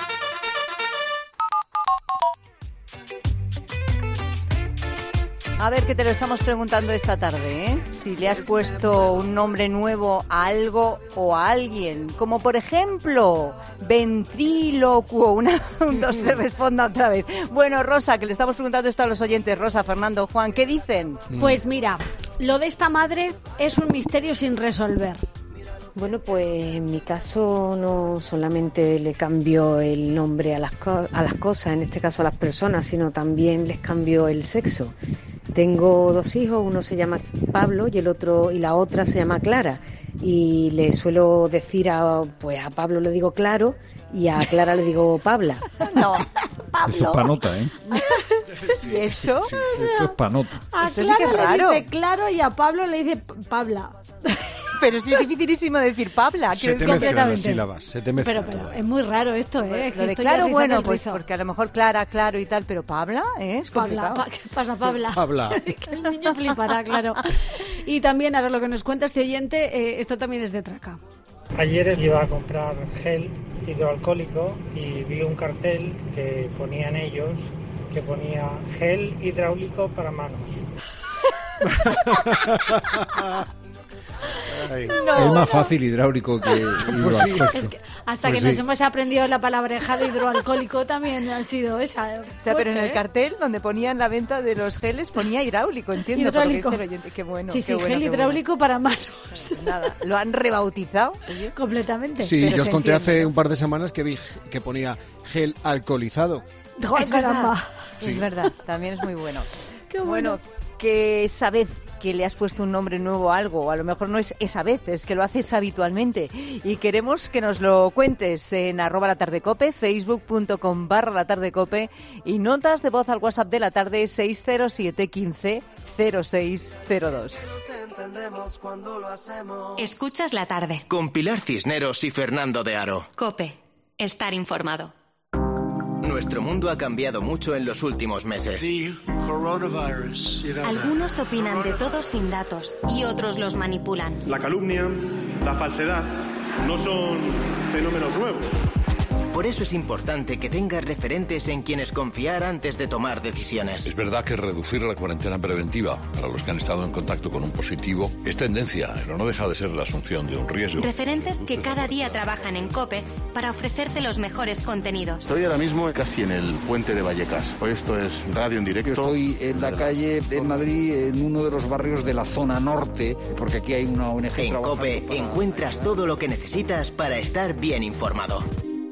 [SPEAKER 5] A ver, que te lo estamos preguntando esta tarde, ¿eh? Si le has puesto un nombre nuevo a algo o a alguien, como por ejemplo, ventrílocuo. Una, un, dos, tres, responda otra vez. Bueno, Rosa, que le estamos preguntando esto a los oyentes. Rosa, Fernando, Juan, ¿qué dicen?
[SPEAKER 1] Pues mira, lo de esta madre es un misterio sin resolver.
[SPEAKER 6] Bueno, pues en mi caso no solamente le cambio el nombre a las, co- a las cosas, en este caso a las personas, sino también les cambio el sexo. Tengo dos hijos, uno se llama Pablo y el otro y la otra se llama Clara. Y le suelo decir a pues a Pablo le digo Claro y a Clara le digo Pabla.
[SPEAKER 5] No,
[SPEAKER 24] Eso es panota, ¿eh?
[SPEAKER 5] ¿Y eso?
[SPEAKER 24] Esto es panota.
[SPEAKER 1] A
[SPEAKER 5] Esto sí
[SPEAKER 1] Clara
[SPEAKER 5] que es
[SPEAKER 1] le
[SPEAKER 5] raro.
[SPEAKER 1] dice Claro y a Pablo le dice P- Pabla.
[SPEAKER 5] Pero sí es dificilísimo decir Pabla.
[SPEAKER 13] Se te mezclan las sílabas, se te mezclan.
[SPEAKER 1] Pero, pero es muy raro esto, ¿eh? Es que
[SPEAKER 5] Lo de
[SPEAKER 1] estoy
[SPEAKER 5] claro,
[SPEAKER 1] de risa
[SPEAKER 5] bueno,
[SPEAKER 1] del
[SPEAKER 5] pues
[SPEAKER 1] rizo.
[SPEAKER 5] porque a lo mejor Clara, claro y tal, pero Pabla, ¿eh? Es
[SPEAKER 1] Pabla,
[SPEAKER 5] complicado.
[SPEAKER 1] pa- ¿qué pasa, Pabla?
[SPEAKER 13] Pabla.
[SPEAKER 1] Que el niño flipará, claro. Y también, a ver, lo que nos cuenta este oyente, eh, esto también es de traca.
[SPEAKER 25] Ayer iba a comprar gel hidroalcohólico y vi un cartel que ponían ellos, que ponía gel hidráulico para manos.
[SPEAKER 1] No.
[SPEAKER 24] Es más fácil hidráulico que hidroalcohólico.
[SPEAKER 1] Es que hasta
[SPEAKER 24] Pues
[SPEAKER 1] que
[SPEAKER 24] sí.
[SPEAKER 1] nos hemos aprendido la palabreja de hidroalcohólico también ha sido esa.
[SPEAKER 5] O sea, pero en el
[SPEAKER 1] fuerte, ¿eh?
[SPEAKER 5] cartel donde ponían la venta de los geles ponía hidráulico, entiendo. por lo que
[SPEAKER 1] Hidráulico.
[SPEAKER 5] dice el oyente. Qué bueno.
[SPEAKER 1] Sí,
[SPEAKER 5] qué
[SPEAKER 1] sí,
[SPEAKER 5] bueno,
[SPEAKER 1] gel
[SPEAKER 5] qué bueno.
[SPEAKER 1] hidráulico para manos.
[SPEAKER 5] Nada, lo han rebautizado.
[SPEAKER 1] Completamente.
[SPEAKER 13] Sí,
[SPEAKER 5] Pero
[SPEAKER 13] yo os
[SPEAKER 5] se
[SPEAKER 13] conté
[SPEAKER 5] entiende,
[SPEAKER 13] hace
[SPEAKER 5] ¿no?
[SPEAKER 13] un par de semanas que vi que ponía gel alcoholizado.
[SPEAKER 1] ¡Ay,
[SPEAKER 5] Es
[SPEAKER 1] caramba!
[SPEAKER 5] verdad, es verdad, también es muy bueno.
[SPEAKER 1] Qué bueno.
[SPEAKER 5] Bueno, que esa vez que le has puesto un nombre nuevo a algo, a lo mejor no es esa vez, es que lo haces habitualmente y queremos que nos lo cuentes en arroba la tarde cope, facebook.com barra la tarde cope y notas de voz al WhatsApp de la tarde seis cero siete quince cero seis cero dos.
[SPEAKER 7] Escuchas la tarde.
[SPEAKER 2] Con Pilar Cisneros y Fernando de Aro.
[SPEAKER 7] COPE. Estar informado.
[SPEAKER 2] Nuestro mundo ha cambiado mucho en los últimos meses.
[SPEAKER 7] Algunos opinan de todo sin datos y otros los manipulan.
[SPEAKER 8] La calumnia, la falsedad, no son fenómenos nuevos.
[SPEAKER 2] Por eso es importante que tengas referentes en quienes confiar antes de tomar decisiones.
[SPEAKER 9] Es verdad que reducir la cuarentena preventiva para los que han estado en contacto con un positivo es tendencia, pero no deja de ser la asunción de un riesgo.
[SPEAKER 7] Referentes que cada día trabajan en COPE para ofrecerte los mejores contenidos.
[SPEAKER 10] Estoy ahora mismo casi en el puente de Vallecas. Hoy esto es radio en directo.
[SPEAKER 24] Estoy en la calle de Madrid, en uno de los barrios de la zona norte, porque aquí hay una O N G.
[SPEAKER 2] En COPE
[SPEAKER 24] para...
[SPEAKER 2] encuentras todo lo que necesitas para estar bien informado.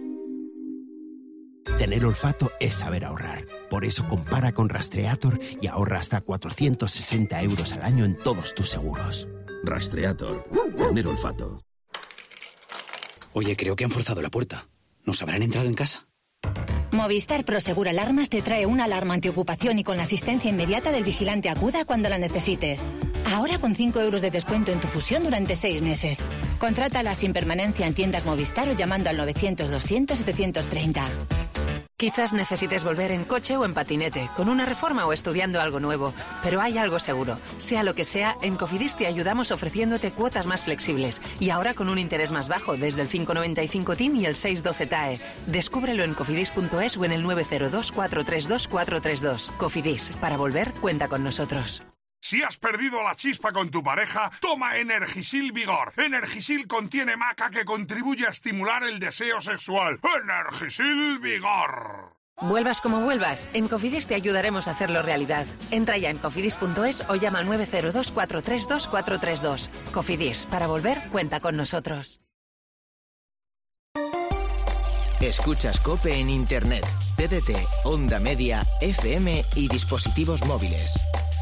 [SPEAKER 11] Tener olfato es saber ahorrar. Por eso compara con Rastreator y ahorra hasta cuatrocientos sesenta euros al año en todos tus seguros.
[SPEAKER 26] Rastreator. Tener olfato.
[SPEAKER 27] Oye, creo que han forzado la puerta. ¿Nos habrán entrado en casa?
[SPEAKER 28] Movistar Prosegur Alarmas te trae una alarma antiocupación y con la asistencia inmediata del vigilante Acuda cuando la necesites. Ahora con cinco euros de descuento en tu fusión durante seis meses. Contrátala sin permanencia en tiendas Movistar o llamando al novecientos doscientos setecientos treinta.
[SPEAKER 29] Quizás necesites volver en coche o en patinete, con una reforma o estudiando algo nuevo, pero hay algo seguro. Sea lo que sea, en Cofidis te ayudamos ofreciéndote cuotas más flexibles y ahora con un interés más bajo desde el cinco noventa y cinco T I M y el seis doce T A E. Descúbrelo en cofidis punto es o en el nueve cero dos cuatro tres dos cuatro tres dos. Cofidis, para volver, cuenta con nosotros.
[SPEAKER 30] Si has perdido la chispa con tu pareja, toma Energisil Vigor. Energisil contiene maca que contribuye a estimular el deseo sexual. Energisil Vigor.
[SPEAKER 29] Vuelvas como vuelvas, en Cofidis te ayudaremos a hacerlo realidad. Entra ya en cofidis punto es o llama al nueve cero dos cuatro tres dos cuatro tres dos. Cofidis, para volver, cuenta con nosotros.
[SPEAKER 2] Escuchas COPE en Internet, T D T, Onda Media, F M y dispositivos móviles.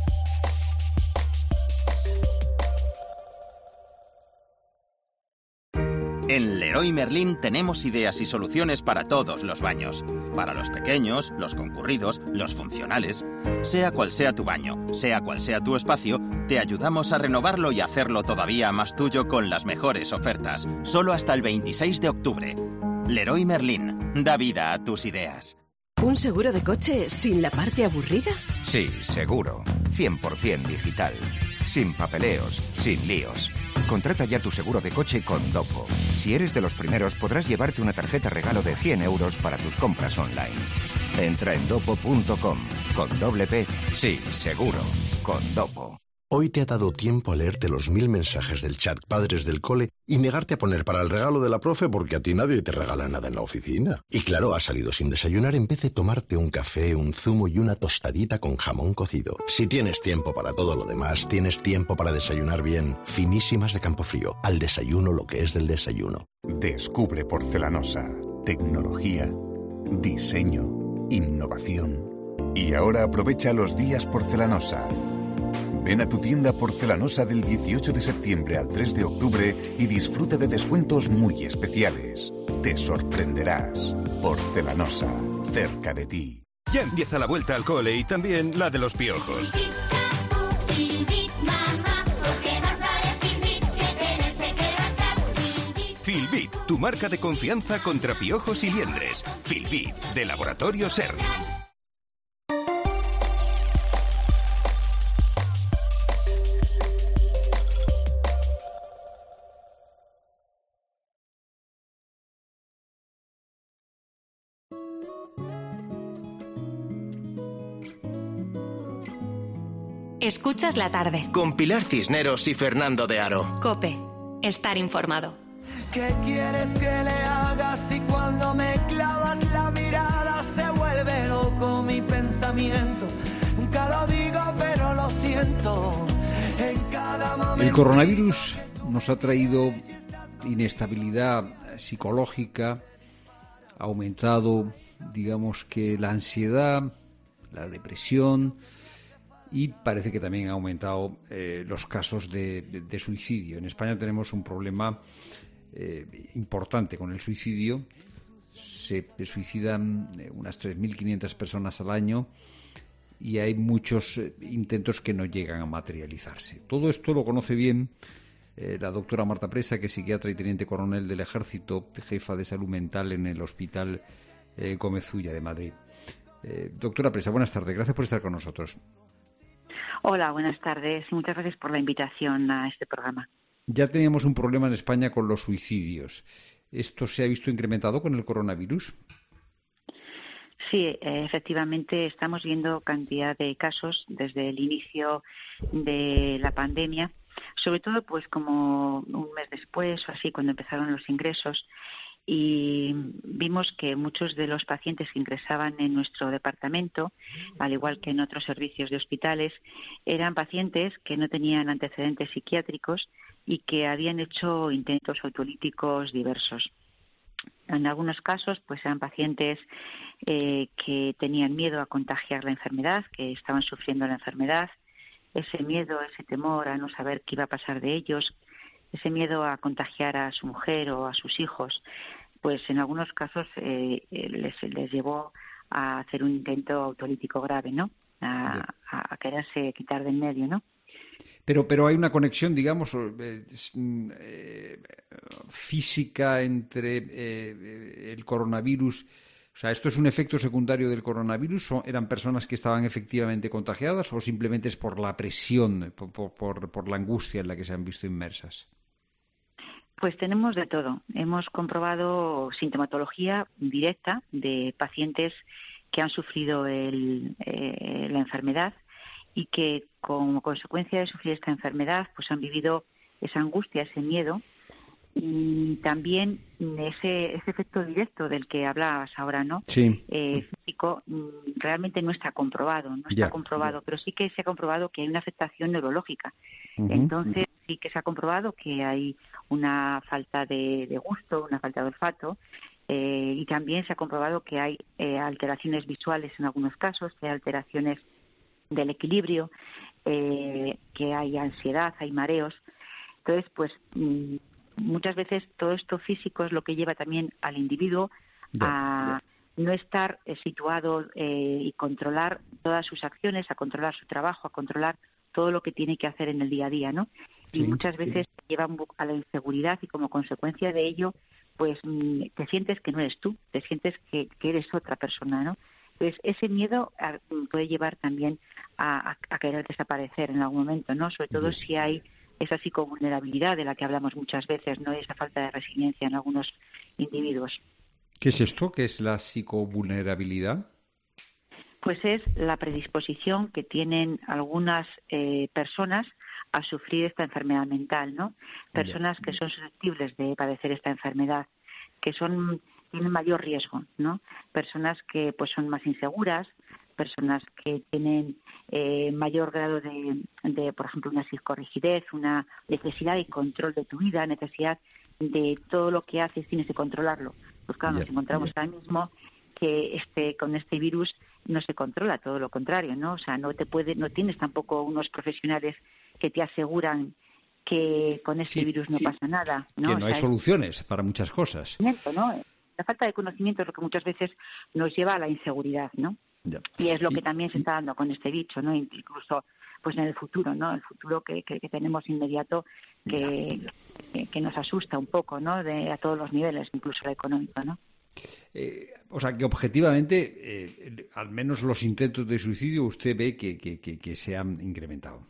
[SPEAKER 31] En Leroy Merlin tenemos ideas y soluciones para todos los baños. Para los pequeños, los concurridos, los funcionales. Sea cual sea tu baño, sea cual sea tu espacio, te ayudamos a renovarlo y hacerlo todavía más tuyo con las mejores ofertas. Solo hasta el veintiséis de octubre. Leroy Merlin, da vida a tus ideas.
[SPEAKER 32] ¿Un seguro de coche sin la parte aburrida?
[SPEAKER 33] Sí, seguro. cien por ciento digital. Sin papeleos, sin líos. Contrata ya tu seguro de coche con Dopo. Si eres de los primeros, podrás llevarte una tarjeta regalo de cien euros para tus compras online. Entra en dopo punto com. Con doble P, sí, seguro. Con Dopo.
[SPEAKER 34] Hoy te ha dado tiempo a leerte los mil mensajes del chat Padres del Cole y negarte a poner para el regalo de la profe porque a ti nadie te regala nada en la oficina. Y claro, has salido sin desayunar en vez de tomarte un café, un zumo y una tostadita con jamón cocido. Si tienes tiempo para todo lo demás, tienes tiempo para desayunar bien. Finísimas de Campofrío. Al desayuno lo que es del desayuno.
[SPEAKER 35] Descubre Porcelanosa. Tecnología, diseño, innovación. Y ahora aprovecha los días Porcelanosa. Ven a tu tienda Porcelanosa del dieciocho de septiembre al tres de octubre y disfruta de descuentos muy especiales. Te sorprenderás. Porcelanosa, cerca de ti.
[SPEAKER 36] Ya empieza la vuelta al cole y también la de los piojos. Filbit, tu marca de confianza contra piojos y liendres. Filbit, de Laboratorio Ser.
[SPEAKER 7] Escuchas la tarde.
[SPEAKER 2] Con Pilar Cisneros y Fernando de Aro.
[SPEAKER 7] COPE. Estar informado.
[SPEAKER 37] ¿Qué quieres que le haga si cuando me clavas la mirada se vuelve loco mi pensamiento? Nunca lo digo, pero lo siento. En cada momento.
[SPEAKER 24] El coronavirus nos ha traído inestabilidad psicológica, ha aumentado digamos que la ansiedad, la depresión, y parece que también ha aumentado eh, los casos de, de, de suicidio. En España tenemos un problema eh, importante con el suicidio. Se suicidan unas tres mil quinientas personas al año y hay muchos eh, intentos que no llegan a materializarse. Todo esto lo conoce bien eh, la doctora Marta Presa, que es psiquiatra y teniente coronel del Ejército, jefa de salud mental en el Hospital eh, Gómez Ulla de Madrid. Eh, doctora Presa, buenas tardes. Gracias por estar con nosotros.
[SPEAKER 1] Hola, buenas tardes y muchas gracias por la invitación a este programa.
[SPEAKER 24] Ya teníamos un problema en España con los suicidios. ¿Esto se ha visto incrementado con el coronavirus?
[SPEAKER 1] Sí, eh, efectivamente estamos viendo cantidad de casos desde el inicio de la pandemia, sobre todo pues como un mes después o así, cuando empezaron los ingresos. Y vimos que muchos de los pacientes que ingresaban en nuestro departamento, al igual que en otros servicios de hospitales, eran pacientes que no tenían antecedentes psiquiátricos y que habían hecho intentos autolíticos diversos. En algunos casos, pues eran pacientes eh, que tenían miedo a contagiar la enfermedad, que estaban sufriendo la enfermedad, ese miedo, ese temor a no saber qué iba a pasar de ellos, ese miedo a contagiar a su mujer o a sus hijos, pues en algunos casos eh, les, les llevó a hacer un intento autolítico grave, ¿no? A, a, a quererse quitar del medio, ¿no?
[SPEAKER 24] Pero, pero hay una conexión, digamos, eh, eh, física entre eh, el coronavirus. O sea, ¿esto es un efecto secundario del coronavirus? ¿O eran personas que estaban efectivamente contagiadas o simplemente es por la presión, por, por, por la angustia en la que se han visto inmersas?
[SPEAKER 1] Pues tenemos de todo. Hemos comprobado sintomatología directa de pacientes que han sufrido el, eh, la enfermedad y que como consecuencia de sufrir esta enfermedad pues han vivido esa angustia, ese miedo y también ese, ese efecto directo del que hablabas ahora, ¿no?
[SPEAKER 24] Sí.
[SPEAKER 1] Eh, físico realmente no está comprobado, no está
[SPEAKER 24] ya,
[SPEAKER 1] comprobado,
[SPEAKER 24] ya.
[SPEAKER 1] pero sí que se ha comprobado que hay una afectación neurológica.
[SPEAKER 24] Uh-huh.
[SPEAKER 1] Entonces sí que se ha comprobado que hay una falta de, de gusto, una falta de olfato, eh, y también se ha comprobado que hay eh, alteraciones visuales en algunos casos, que hay alteraciones del equilibrio, eh, que hay ansiedad, hay mareos. Entonces, pues mm, muchas veces todo esto físico es lo que lleva también al individuo
[SPEAKER 24] ya,
[SPEAKER 1] a
[SPEAKER 24] ya.
[SPEAKER 1] no estar eh, situado eh, y controlar todas sus acciones, a controlar su trabajo, a controlar todo lo que tiene que hacer en el día a día, ¿no? Y
[SPEAKER 24] sí,
[SPEAKER 1] muchas veces
[SPEAKER 24] sí.
[SPEAKER 1] llevan a la inseguridad y como consecuencia de ello, pues te sientes que no eres tú, te sientes que, que eres otra persona, ¿no? Entonces ese miedo a, puede llevar también a, a, a querer desaparecer en algún momento, ¿no? Sobre todo sí. si hay esa psicovulnerabilidad de la que hablamos muchas veces, ¿no? Esa falta de resiliencia en algunos individuos.
[SPEAKER 24] ¿Qué es esto? ¿Qué es la psicovulnerabilidad?
[SPEAKER 1] Pues es la predisposición que tienen algunas eh, personas a sufrir esta enfermedad mental, ¿no? Personas que son susceptibles de padecer esta enfermedad, que son tienen mayor riesgo, ¿no? Personas que pues son más inseguras, personas que tienen eh, mayor grado de, de, por ejemplo, una psicorrigidez, una necesidad de control de tu vida, necesidad de todo lo que haces tienes que controlarlo. Pues claro, yeah, nos encontramos yeah. ahora mismo que este con este virus no se controla, todo lo contrario, ¿no? O sea, no te puede, no tienes tampoco unos profesionales que te aseguran que con este
[SPEAKER 24] sí,
[SPEAKER 1] virus no
[SPEAKER 24] sí.
[SPEAKER 1] pasa nada, ¿no?
[SPEAKER 24] Que no
[SPEAKER 1] o sea,
[SPEAKER 24] hay soluciones para muchas cosas.
[SPEAKER 1] ¿no? La falta de conocimiento es lo que muchas veces nos lleva a la inseguridad, ¿no?
[SPEAKER 24] Ya.
[SPEAKER 1] Y es lo que
[SPEAKER 24] y,
[SPEAKER 1] también se está dando con este bicho, ¿no? Incluso pues en el futuro, ¿no? El futuro que, que, que tenemos inmediato que, que, que nos asusta un poco, ¿no? De, a todos los niveles, incluso el económico, ¿no?
[SPEAKER 24] Eh, o sea, que objetivamente, eh, al menos los intentos de suicidio, usted ve que, que, que, que se han incrementado.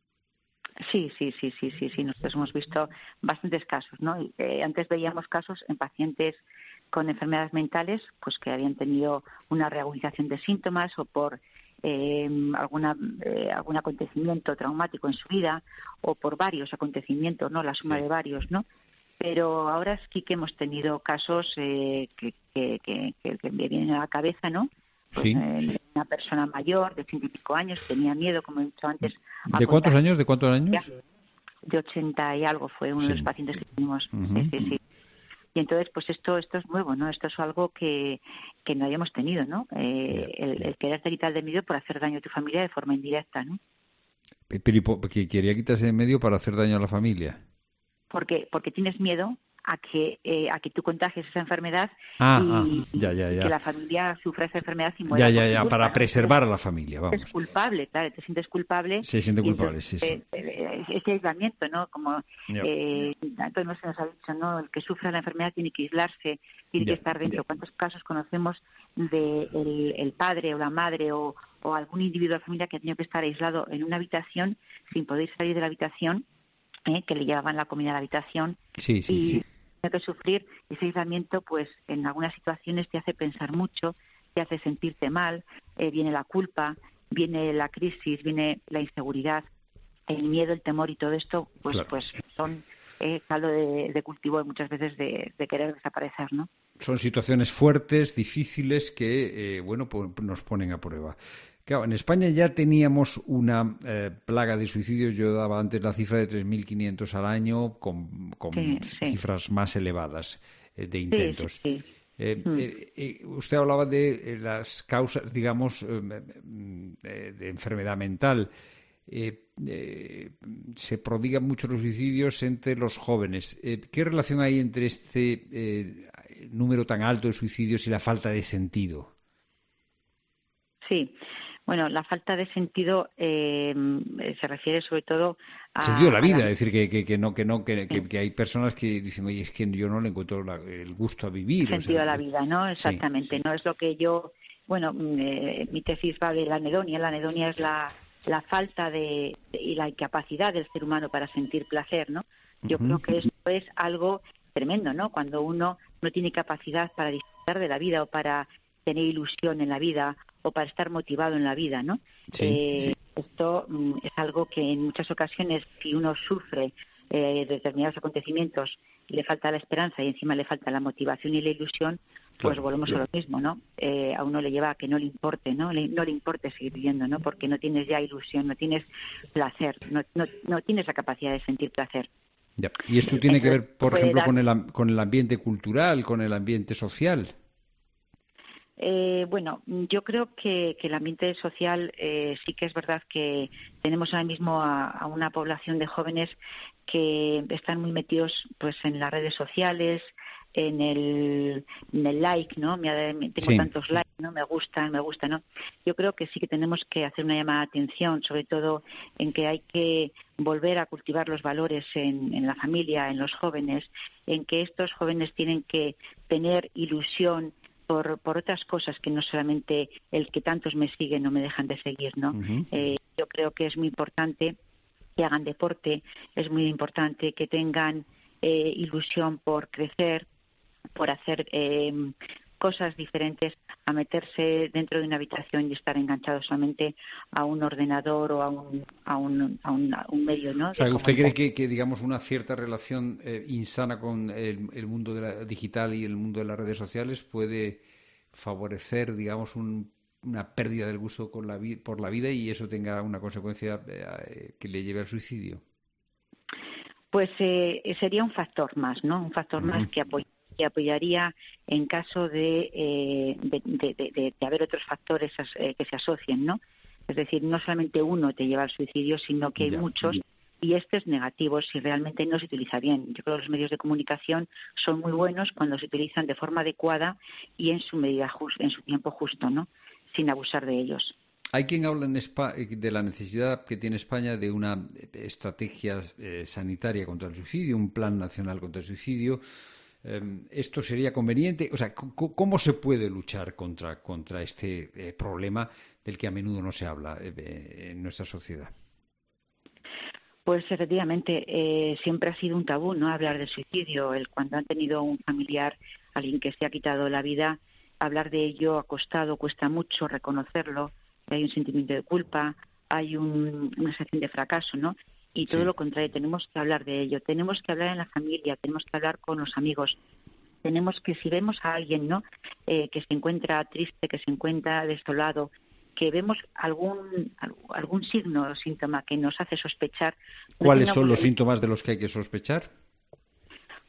[SPEAKER 1] Sí, sí, sí, sí, sí, sí. Nosotros hemos visto bastantes casos, ¿no? Eh, antes veíamos casos en pacientes con enfermedades mentales, pues que habían tenido una reagudización de síntomas o por eh, alguna eh, algún acontecimiento traumático en su vida o por varios acontecimientos, ¿no? La suma sí. de varios, ¿no? Pero ahora sí que hemos tenido casos eh, que, que, que, que me vienen a la cabeza, ¿no? Pues,
[SPEAKER 24] sí.
[SPEAKER 1] eh, una persona mayor de ochenta y pico años tenía miedo, como he dicho antes.
[SPEAKER 24] ¿De cuántos años? ¿De cuántos años?
[SPEAKER 1] De ochenta y algo fue uno sí. de los pacientes que tuvimos.
[SPEAKER 24] Uh-huh.
[SPEAKER 1] Sí, sí, sí. Y entonces, pues esto esto es nuevo, ¿no? Esto es algo que, que no habíamos tenido, ¿no? Eh, el, el quererte quitar de medio por hacer daño a tu familia de forma indirecta, ¿no?
[SPEAKER 24] Pero que quería quitarse de medio para hacer daño a la familia.
[SPEAKER 1] Porque porque tienes miedo a que eh, a que tú contagies esa enfermedad
[SPEAKER 24] ah,
[SPEAKER 1] y,
[SPEAKER 24] ah, ya, ya, ya.
[SPEAKER 1] y que la familia sufra esa enfermedad y muera.
[SPEAKER 24] Ya, ya, ya,
[SPEAKER 1] culpa,
[SPEAKER 24] para
[SPEAKER 1] ¿no?
[SPEAKER 24] preservar a la familia, vamos.
[SPEAKER 1] Te sientes culpable, claro, te sientes culpable.
[SPEAKER 24] Se siente culpable, sí, sí.
[SPEAKER 1] Eh, eh, ese aislamiento, ¿no? Como
[SPEAKER 24] yep.
[SPEAKER 1] eh, tanto no se nos ha dicho, ¿no? El que sufra la enfermedad tiene que aislarse, tiene yep. que estar dentro. Yep. ¿Cuántos casos conocemos de el, el padre o la madre o, o algún individuo de la familia que ha tenido que estar aislado en una habitación sin poder salir de la habitación, eh, que le llevaban la comida a la habitación?
[SPEAKER 24] Sí, sí,
[SPEAKER 1] y,
[SPEAKER 24] sí.
[SPEAKER 1] que sufrir ese aislamiento, pues en algunas situaciones te hace pensar mucho, te hace sentirte mal, eh, viene la culpa, viene la crisis, viene la inseguridad, el miedo, el temor y todo esto, pues claro. pues son eh, caldo de, de cultivo muchas veces de, de querer desaparecer, ¿no?
[SPEAKER 24] Son situaciones fuertes, difíciles que, eh, bueno, pues nos ponen a prueba. Claro, en España ya teníamos una eh, plaga de suicidios. Yo daba antes la cifra de tres mil quinientos al año, con, con sí, sí. cifras más elevadas eh, de intentos.
[SPEAKER 1] Sí, sí, sí.
[SPEAKER 24] Eh, mm. eh, eh, usted hablaba de eh, las causas, digamos, eh, de, de enfermedad mental. Eh, eh, se prodigan mucho los suicidios entre los jóvenes. Eh, ¿Qué relación hay entre este eh, número tan alto de suicidios y la falta de sentido?
[SPEAKER 1] Sí. Bueno, la falta de sentido eh, se refiere sobre todo a...
[SPEAKER 24] Sentido de la vida, a la... es decir, que, que, que no, que no, que, que, que hay personas que dicen, oye, es que yo no le encuentro la, el gusto a vivir.
[SPEAKER 1] Sentido
[SPEAKER 24] o sea,
[SPEAKER 1] a la vida, ¿no? Exactamente. Sí. No es lo que yo... Bueno, eh, mi tesis va de la anedonia. La anedonia es la, la falta de, de y la incapacidad del ser humano para sentir placer, ¿no? Yo uh-huh. creo que esto es algo tremendo, ¿no? Cuando uno no tiene capacidad para disfrutar de la vida o para tener ilusión en la vida o para estar motivado en la vida, ¿no?
[SPEAKER 24] Sí.
[SPEAKER 1] Eh, esto mm, es algo que en muchas ocasiones, si uno sufre eh, determinados acontecimientos, le falta la esperanza y encima le falta la motivación y la ilusión, pues claro, volvemos claro. a lo mismo, ¿no? Eh, a uno le lleva a que no le importe, ¿no? Le, no le importe seguir viviendo, ¿no? Porque no tienes ya ilusión, no tienes placer, no, no, no tienes la capacidad de sentir placer.
[SPEAKER 24] Ya. Y esto tiene Entonces, que ver, por ejemplo, dar... con el, con el ambiente cultural, con el ambiente social.
[SPEAKER 1] Eh, bueno, yo creo que, que el ambiente social eh, sí que es verdad que tenemos ahora mismo a, a una población de jóvenes que están muy metidos pues en las redes sociales, en el, en el like, ¿no? Me, tengo sí. tantos likes, ¿no? Me gustan, me gusta, ¿no? Yo creo que sí que tenemos que hacer una llamada de atención, sobre todo en que hay que volver a cultivar los valores en, en la familia, en los jóvenes, en que estos jóvenes tienen que tener ilusión Por, por otras cosas que no solamente el que tantos me siguen o me dejan de seguir, ¿no? Uh-huh. Eh, yo creo que es muy importante que hagan deporte, es muy importante que tengan eh, ilusión por crecer, por hacer eh, cosas diferentes a meterse dentro de una habitación y estar enganchados solamente a un ordenador o a un a un, a un, a un medio, ¿no?
[SPEAKER 24] O sea, ¿usted cree que, que digamos una cierta relación eh, insana con el, el mundo de la, digital y el mundo de las redes sociales puede favorecer, digamos, un, una pérdida del gusto con la vi- por la vida y eso tenga una consecuencia eh, que le lleve al suicidio?
[SPEAKER 1] Pues eh, sería un factor más, ¿no? Un factor uh-huh. más que apoya que apoyaría en caso de, eh, de, de, de, de haber otros factores eh, que se asocien, ¿no? Es decir, no solamente uno te lleva al suicidio, sino que hay ya, muchos, ya. y este es negativo si realmente no se utiliza bien. Yo creo que los medios de comunicación son muy buenos cuando se utilizan de forma adecuada y en su medida just, en su tiempo justo, ¿no? Sin abusar de ellos.
[SPEAKER 24] Hay quien habla en Spa- de la necesidad que tiene España de una estrategia eh, sanitaria contra el suicidio, un plan nacional contra el suicidio. ¿Esto sería conveniente? O sea, ¿cómo se puede luchar contra, contra este eh, problema del que a menudo no se habla eh, en nuestra sociedad?
[SPEAKER 1] Pues efectivamente, eh, siempre ha sido un tabú, ¿no? Hablar del suicidio. El, cuando han tenido un familiar, alguien que se ha quitado la vida, hablar de ello ha costado, cuesta mucho reconocerlo. Hay un sentimiento de culpa, hay un, una sensación de fracaso, ¿no? Y todo sí. lo contrario, tenemos que hablar de ello, tenemos que hablar en la familia, tenemos que hablar con los amigos, tenemos que, si vemos a alguien, ¿no? Eh, que se encuentra triste, que se encuentra desolado, que vemos algún algún signo o síntoma que nos hace sospechar.
[SPEAKER 24] ¿Cuáles son los síntomas de los que hay que sospechar?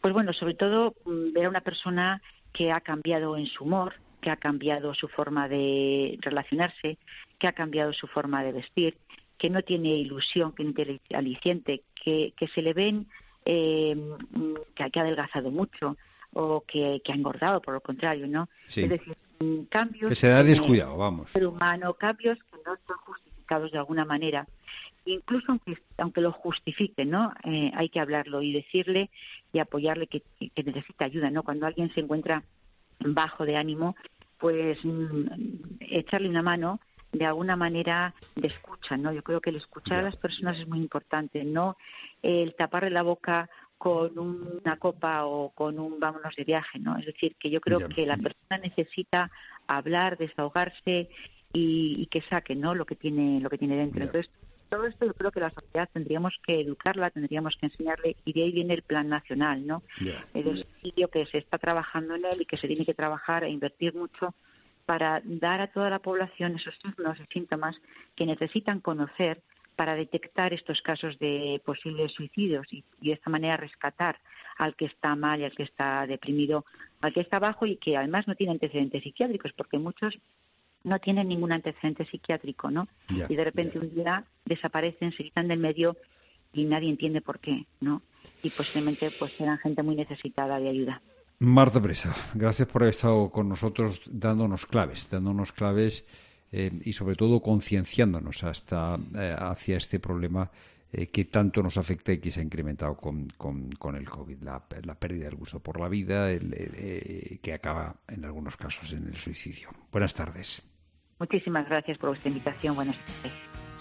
[SPEAKER 1] Pues bueno, sobre todo ver a una persona que ha cambiado en su humor, que ha cambiado su forma de relacionarse, que ha cambiado su forma de vestir, que no tiene ilusión, que no tiene aliciente, que, que se le ven eh, que, que ha adelgazado mucho o que, que ha engordado, por lo contrario, ¿no?
[SPEAKER 24] Sí.
[SPEAKER 1] Es decir, cambios...
[SPEAKER 24] Que se da descuidado, vamos.
[SPEAKER 1] Ser humano, cambios que no están justificados de alguna manera. Incluso aunque, aunque lo justifiquen, ¿no? Eh, hay que hablarlo y decirle y apoyarle que, que necesita ayuda, ¿no? Cuando alguien se encuentra bajo de ánimo, pues mm, echarle una mano de alguna manera de escucha, ¿no? Yo creo que el escuchar a las personas es muy importante, no el taparle la boca con una copa o con un vámonos de viaje, ¿no? Es decir, que yo creo ya. que la persona necesita hablar, desahogarse y, y que saque, ¿no? Lo que tiene, lo que tiene dentro. Ya. Entonces, todo esto yo creo que la sociedad tendríamos que educarla, tendríamos que enseñarle, y de ahí viene el plan nacional, ¿no? Yeah. El sitio que se está trabajando en él y que se tiene que trabajar e invertir mucho para dar a toda la población esos signos y síntomas que necesitan conocer para detectar estos casos de posibles suicidios y, y de esta manera rescatar al que está mal y al que está deprimido, al que está bajo y que además no tiene antecedentes psiquiátricos, porque muchos no tienen ningún antecedente psiquiátrico, ¿no? Yeah, y de repente yeah. un día desaparecen, se quitan del medio y nadie entiende por qué, ¿no? Y posiblemente pues serán gente muy necesitada de ayuda.
[SPEAKER 24] Marta Presa, gracias por haber estado con nosotros dándonos claves, dándonos claves eh, y sobre todo concienciándonos hasta eh, hacia este problema eh, que tanto nos afecta y que se ha incrementado con, con, con el COVID, la, la pérdida del gusto por la vida, el, eh, que acaba en algunos casos en el suicidio. Buenas tardes.
[SPEAKER 1] Muchísimas gracias por vuestra invitación. Buenas tardes.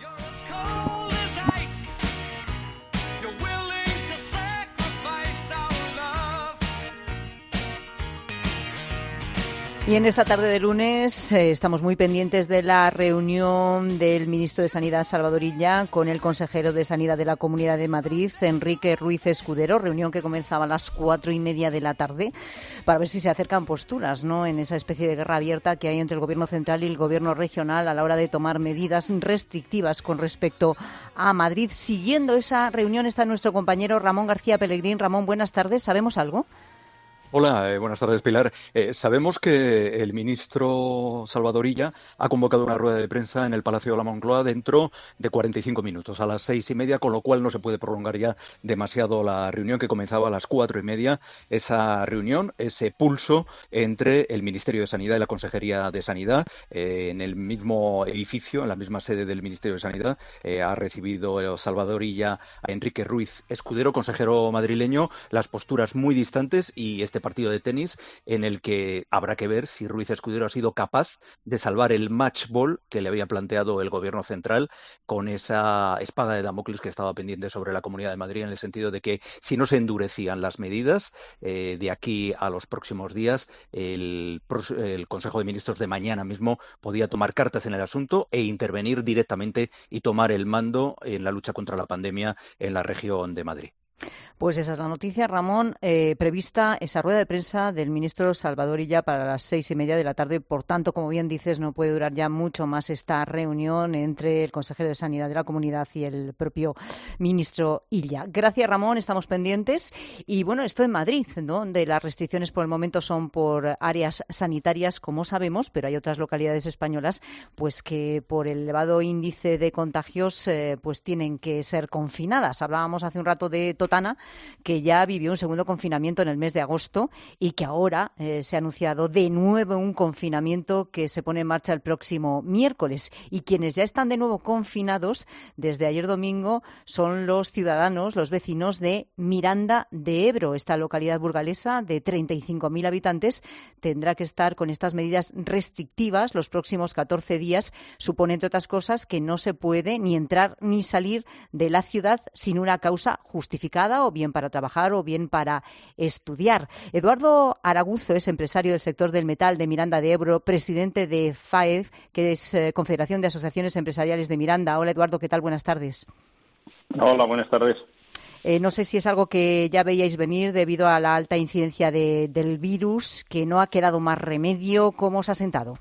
[SPEAKER 3] Y en esta tarde de lunes eh, estamos muy pendientes de la reunión del ministro de Sanidad, Salvador Illa, con el consejero de Sanidad de la Comunidad de Madrid, Enrique Ruiz Escudero, reunión que comenzaba a las cuatro y media de la tarde, para ver si se acercan posturas, ¿no?, en esa especie de guerra abierta que hay entre el Gobierno central y el Gobierno regional a la hora de tomar medidas restrictivas con respecto a Madrid. Siguiendo esa reunión está nuestro compañero Ramón García Pellegrín. Ramón, buenas tardes. ¿Sabemos algo?
[SPEAKER 4] Hola, eh, buenas tardes, Pilar. Eh, sabemos que el ministro Salvador Illa ha convocado una rueda de prensa en el Palacio de la Moncloa dentro de cuarenta y cinco minutos, a las seis y media, con lo cual no se puede prolongar ya demasiado la reunión que comenzaba a las cuatro y media. Esa reunión, ese pulso entre el Ministerio de Sanidad y la Consejería de Sanidad, eh, en el mismo edificio, en la misma sede del Ministerio de Sanidad, eh, ha recibido Salvador Illa a Enrique Ruiz Escudero, consejero madrileño, las posturas muy distantes y este partido de tenis en el que habrá que ver si Ruiz Escudero ha sido capaz de salvar el match ball que le había planteado el Gobierno central con esa espada de Damocles que estaba pendiente sobre la Comunidad de Madrid, en el sentido de que si no se endurecían las medidas eh, de aquí a los próximos días, el, el Consejo de Ministros de mañana mismo podía tomar cartas en el asunto e intervenir directamente y tomar el mando en la lucha contra la pandemia en la región de Madrid.
[SPEAKER 3] Pues esa es la noticia, Ramón, eh, prevista esa rueda de prensa del ministro Salvador Illa para las seis y media de la tarde. Por tanto, como bien dices, no puede durar ya mucho más esta reunión entre el consejero de Sanidad de la Comunidad y el propio ministro Illa. Gracias, Ramón, estamos pendientes. Y bueno, esto en Madrid, ¿no?, donde las restricciones por el momento son por áreas sanitarias, como sabemos, pero hay otras localidades españolas pues que por el elevado índice de contagios eh, pues tienen que ser confinadas. Hablábamos hace un rato de Totana, que ya vivió un segundo confinamiento en el mes de agosto y que ahora eh, se ha anunciado de nuevo un confinamiento que se pone en marcha el próximo miércoles. Y quienes ya están de nuevo confinados desde ayer domingo son los ciudadanos, los vecinos de Miranda de Ebro. Esta localidad burgalesa de treinta y cinco mil habitantes tendrá que estar con estas medidas restrictivas los próximos catorce días. Supone, entre otras cosas, que no se puede ni entrar ni salir de la ciudad sin una causa justificada, o bien para trabajar o bien para estudiar. Eduardo Araguzo es empresario del sector del metal de Miranda de Ebro, presidente de FAEF, que es eh, Confederación de Asociaciones Empresariales de Miranda. Hola, Eduardo, ¿qué tal? Buenas tardes.
[SPEAKER 5] Hola, buenas tardes.
[SPEAKER 3] Eh, no sé si es algo que ya veíais venir debido a la alta incidencia de, del virus, que no ha quedado más remedio. ¿Cómo os ha sentado?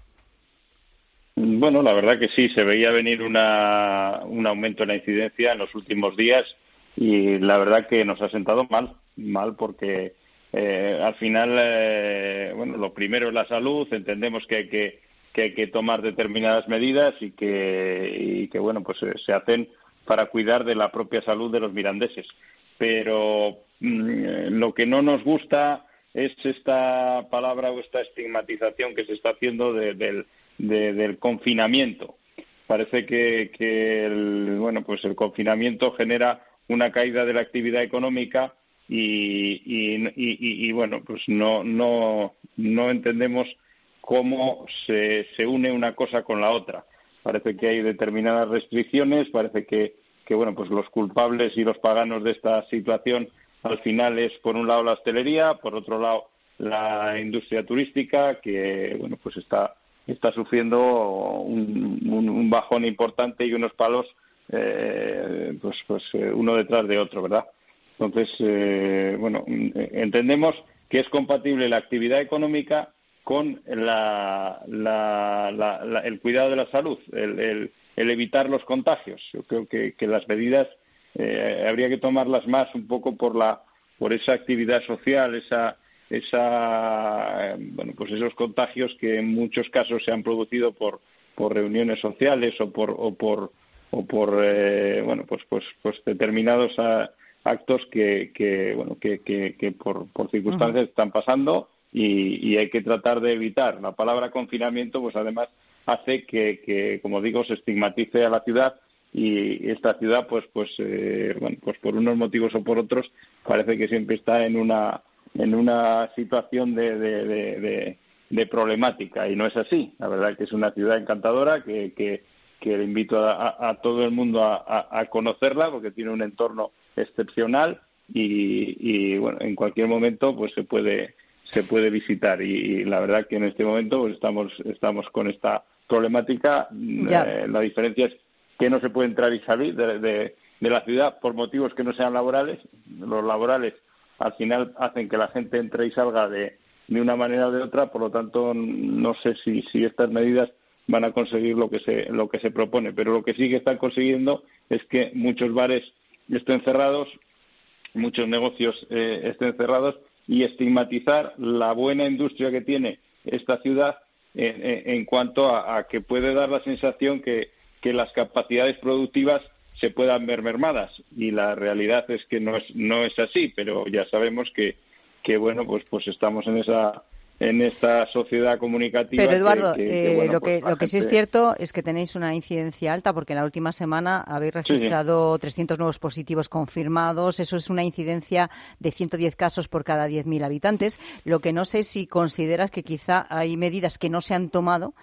[SPEAKER 5] Bueno, la verdad que sí, se veía venir una, un aumento en la incidencia en los últimos días y la verdad que nos ha sentado mal, mal porque eh, al final, eh, bueno, lo primero es la salud. Entendemos que hay que, que hay que tomar determinadas medidas y que, y que bueno, pues eh, se hacen para cuidar de la propia salud de los mirandeses. Pero mmm, lo que no nos gusta es esta palabra o esta estigmatización que se está haciendo de, de, de, del confinamiento. Parece que, que el, bueno, pues el confinamiento genera una caída de la actividad económica y, y, y, y bueno, pues no, no, no entendemos cómo se, se une una cosa con la otra. Parece que hay determinadas restricciones, parece que, que bueno, pues los culpables y los paganos de esta situación al final es, por un lado, la hostelería, por otro lado, la industria turística, que bueno, pues está está sufriendo un, un, un bajón importante y unos palos eh, pues pues uno detrás de otro, ¿verdad? Entonces, eh, bueno, entendemos que es compatible la actividad económica con la, la, la, la, el cuidado de la salud, el, el, el evitar los contagios. Yo creo que, que las medidas eh, habría que tomarlas más un poco por la por esa actividad social, esa esa bueno, pues esos contagios que en muchos casos se han producido por por reuniones sociales o por o por o por eh, bueno pues pues pues determinados a, actos que que bueno que que, que por por circunstancias uh-huh. están pasando y, y hay que tratar de evitar. La palabra confinamiento pues además hace que, que como digo, se estigmatice a la ciudad, y esta ciudad pues pues eh, bueno pues por unos motivos o por otros parece que siempre está en una en una situación de, de, de, de, de problemática, y no es así. La verdad que es una ciudad encantadora que que, que le invito a, a, a todo el mundo a, a, a conocerla, porque tiene un entorno excepcional y, y bueno, en cualquier momento pues se puede se puede visitar, y, y la verdad que en este momento pues estamos estamos con esta problemática. Eh, la diferencia es que no se puede entrar y salir de, de, de la ciudad por motivos que no sean laborales. Los laborales al final hacen que la gente entre y salga de, de una manera o de otra, por lo tanto no sé si, si estas medidas van a conseguir lo que se lo que se propone, pero lo que sí que están consiguiendo es que muchos bares estén cerrados, muchos negocios eh, estén cerrados, y estigmatizar la buena industria que tiene esta ciudad en, en, en cuanto a, a que puede dar la sensación que, que las capacidades productivas se puedan ver mermadas, y la realidad es que no es no es así, pero ya sabemos que que bueno pues pues estamos en esa en esta sociedad comunicativa.
[SPEAKER 3] Pero Eduardo,
[SPEAKER 5] que, que,
[SPEAKER 3] eh,
[SPEAKER 5] que, bueno,
[SPEAKER 3] lo que
[SPEAKER 5] pues
[SPEAKER 3] lo que sí es cierto es que tenéis una incidencia alta, porque en la última semana habéis registrado sí, sí. trescientos nuevos positivos confirmados. Eso es una incidencia de ciento diez casos por cada diez mil habitantes. Lo que no sé si consideras que quizá hay medidas que no se han tomado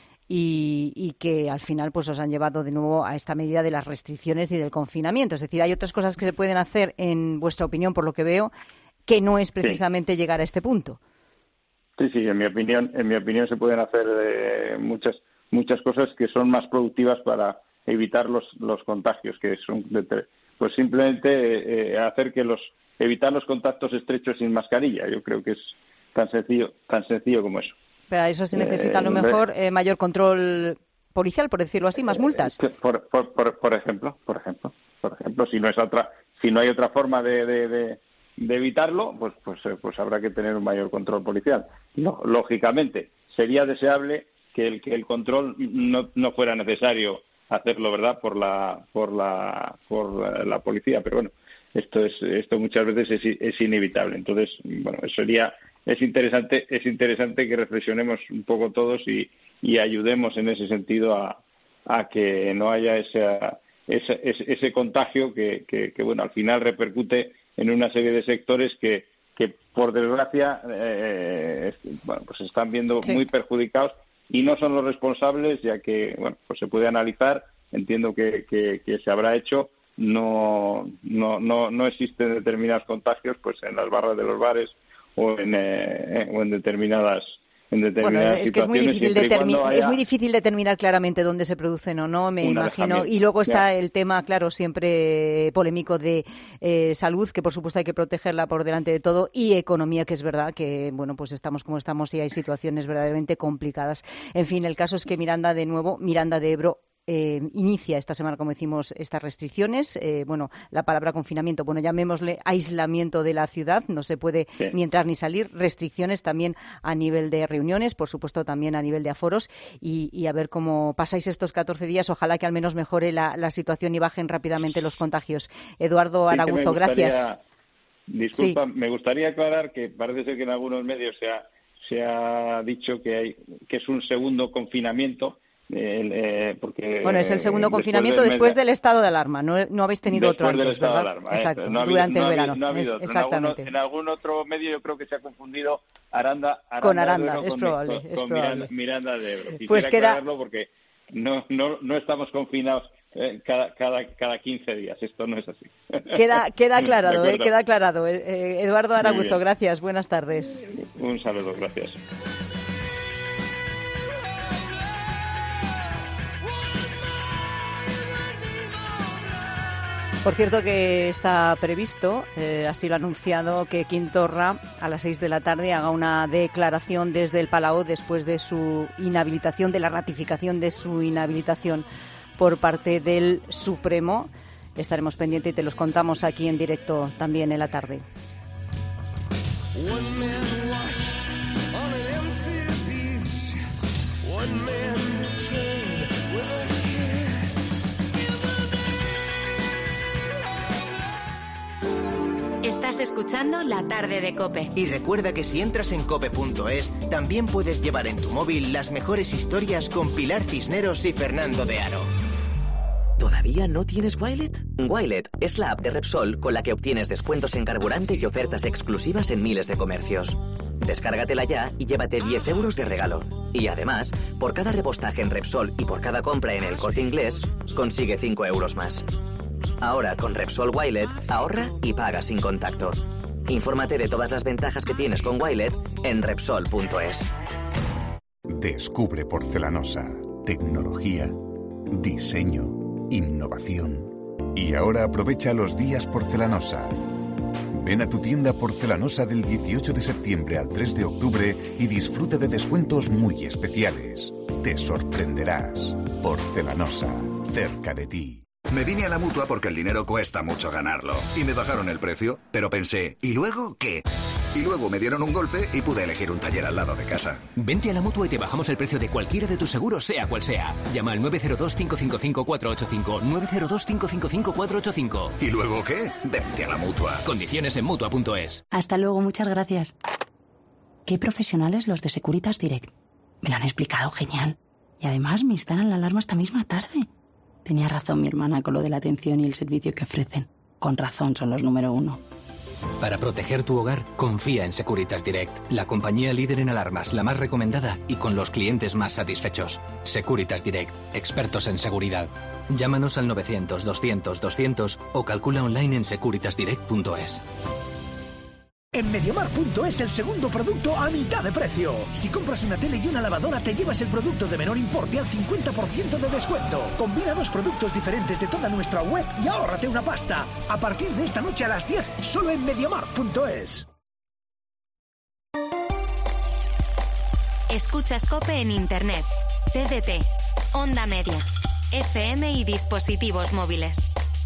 [SPEAKER 3] y, y que al final pues os han llevado de nuevo a esta medida de las restricciones y del confinamiento. Es decir, hay otras cosas que se pueden hacer, en vuestra opinión, por lo que veo, que no es precisamente sí. llegar a este punto.
[SPEAKER 5] Sí, sí, en mi opinión, en mi opinión se pueden hacer eh, muchas muchas cosas que son más productivas para evitar los los contagios, que son pues simplemente eh, hacer que los evitar los contactos estrechos sin mascarilla. Yo creo que es tan sencillo tan sencillo como eso.
[SPEAKER 3] Pero a eso se necesita a lo mejor eh, mayor control policial, por decirlo así, más multas.
[SPEAKER 5] Eh, por, por, por, por ejemplo, por ejemplo, por ejemplo, si no es otra, si no hay otra forma de, de, de de evitarlo, pues pues pues habrá que tener un mayor control policial. No, lógicamente, sería deseable que el que el control no, no fuera necesario hacerlo, ¿verdad?, por la por la por la policía, pero bueno, esto es esto muchas veces es, es inevitable. Entonces, bueno, sería es interesante es interesante que reflexionemos un poco todos y, y ayudemos en ese sentido a, a que no haya esa, ese ese, ese contagio que, que que bueno, al final repercute en una serie de sectores que, que por desgracia, eh, bueno, pues se están viendo sí. muy perjudicados, y no son los responsables, ya que, bueno, pues se puede analizar. Entiendo que, que, que se habrá hecho. No, no, no, no existen determinados contagios, pues en las barras de los bares o en, eh, o en determinadas. Bueno,
[SPEAKER 3] es que es muy difícil determinar es muy difícil determinar claramente dónde se producen o no, me imagino. Y luego está ya. el tema, claro, siempre polémico de eh, salud, que por supuesto hay que protegerla por delante de todo, y economía, que es verdad que, bueno, pues estamos como estamos y hay situaciones verdaderamente complicadas. En fin, el caso es que Miranda, de nuevo, Miranda de Ebro, eh, inicia esta semana, como decimos, estas restricciones. Eh, bueno, la palabra confinamiento, bueno, llamémosle aislamiento de la ciudad, no se puede sí. ni entrar ni salir, restricciones también a nivel de reuniones, por supuesto también a nivel de aforos, y, y a ver cómo pasáis estos catorce días, ojalá que al menos mejore la, la situación y bajen rápidamente los contagios. Eduardo Araguzo, sí, gracias.
[SPEAKER 5] Disculpa,
[SPEAKER 3] sí.
[SPEAKER 5] me gustaría aclarar que parece ser que en algunos medios se ha, se ha dicho que, hay, que es un segundo confinamiento. Eh, eh, porque,
[SPEAKER 3] bueno, es el segundo
[SPEAKER 5] eh,
[SPEAKER 3] confinamiento
[SPEAKER 5] después,
[SPEAKER 3] después
[SPEAKER 5] de...
[SPEAKER 3] del estado de alarma. No, no habéis tenido
[SPEAKER 5] después
[SPEAKER 3] otro antes,
[SPEAKER 5] del estado
[SPEAKER 3] ¿verdad?
[SPEAKER 5] De alarma,
[SPEAKER 3] exacto,
[SPEAKER 5] eh, no habido,
[SPEAKER 3] durante
[SPEAKER 5] no
[SPEAKER 3] el
[SPEAKER 5] habido,
[SPEAKER 3] verano.
[SPEAKER 5] No ha habido,
[SPEAKER 3] es, exactamente.
[SPEAKER 5] En, alguno, en algún otro medio yo creo que se ha confundido Aranda, Aranda
[SPEAKER 3] con Aranda,
[SPEAKER 5] Duero,
[SPEAKER 3] es
[SPEAKER 5] con,
[SPEAKER 3] probable.
[SPEAKER 5] Con,
[SPEAKER 3] es
[SPEAKER 5] con
[SPEAKER 3] probable.
[SPEAKER 5] Miranda, Miranda de Ebro. Quisiera
[SPEAKER 3] pues queda...
[SPEAKER 5] aclararlo porque no, no, no estamos confinados eh, cada, cada, cada quince días. Esto no es así.
[SPEAKER 3] Queda, queda aclarado, eh, queda aclarado. Eh, Eduardo Araguzo, gracias. Buenas tardes.
[SPEAKER 5] Un saludo, gracias.
[SPEAKER 3] Por cierto que está previsto, eh, así lo ha anunciado, que Quim Torra a las seis de la tarde haga una declaración desde el Palau después de su inhabilitación, de la ratificación de su inhabilitación por parte del Supremo. Estaremos pendientes y te los contamos aquí en directo también en la tarde.
[SPEAKER 7] Estás escuchando La Tarde de COPE.
[SPEAKER 2] Y recuerda que si entras en cope punto es, también puedes llevar en tu móvil las mejores historias con Pilar Cisneros y Fernando de Aro.
[SPEAKER 6] ¿Todavía no tienes Wilet? Wilet es la app de Repsol con la que obtienes descuentos en carburante y ofertas exclusivas en miles de comercios. Descárgatela ya y llévate diez euros de regalo. Y además, por cada repostaje en Repsol y por cada compra en El Corte Inglés, consigue cinco euros más. Ahora con Repsol Wilet, ahorra y paga sin contacto. Infórmate de todas las ventajas que tienes con Wilet en Repsol punto es.
[SPEAKER 35] Descubre Porcelanosa. Tecnología, diseño, innovación. Y ahora aprovecha los días Porcelanosa. Ven a tu tienda Porcelanosa del dieciocho de septiembre al tres de octubre y disfruta de descuentos muy especiales. Te sorprenderás. Porcelanosa, cerca de ti.
[SPEAKER 8] Me vine a la Mutua porque el dinero cuesta mucho ganarlo. Y me bajaron el precio, pero pensé, ¿y luego qué? Y luego me dieron un golpe y pude elegir un taller al lado de casa.
[SPEAKER 9] Vente a la Mutua y te bajamos el precio de cualquiera de tus seguros, sea cual sea. Llama al nueve cero dos, cinco cinco cinco, cuatro ocho cinco, nueve cero dos, cinco cinco cinco, cuatro ocho cinco.
[SPEAKER 8] ¿Y luego qué? Vente a la Mutua.
[SPEAKER 9] Condiciones en Mutua punto es.
[SPEAKER 10] Hasta luego, muchas gracias. Qué profesionales los de Securitas Direct. Me lo han explicado genial. Y además me instalan la alarma esta misma tarde. Tenía razón mi hermana con lo de la atención y el servicio que ofrecen. Con razón son los número uno.
[SPEAKER 9] Para proteger tu hogar, confía en Securitas Direct, la compañía líder en alarmas, la más recomendada y con los clientes más satisfechos. Securitas Direct, expertos en seguridad. Llámanos al novecientos, doscientos, doscientos o calcula online en securitas direct punto es.
[SPEAKER 12] En Mediamar punto es el segundo producto a mitad de precio. Si compras una tele y una lavadora, te llevas el producto de menor importe al cincuenta por ciento de descuento. Combina dos productos diferentes de toda nuestra web y ahórrate una pasta. A partir de esta noche a las diez, solo en Mediamar punto es.
[SPEAKER 7] Escuchas COPE en Internet, T D T, Onda Media, F M y dispositivos móviles.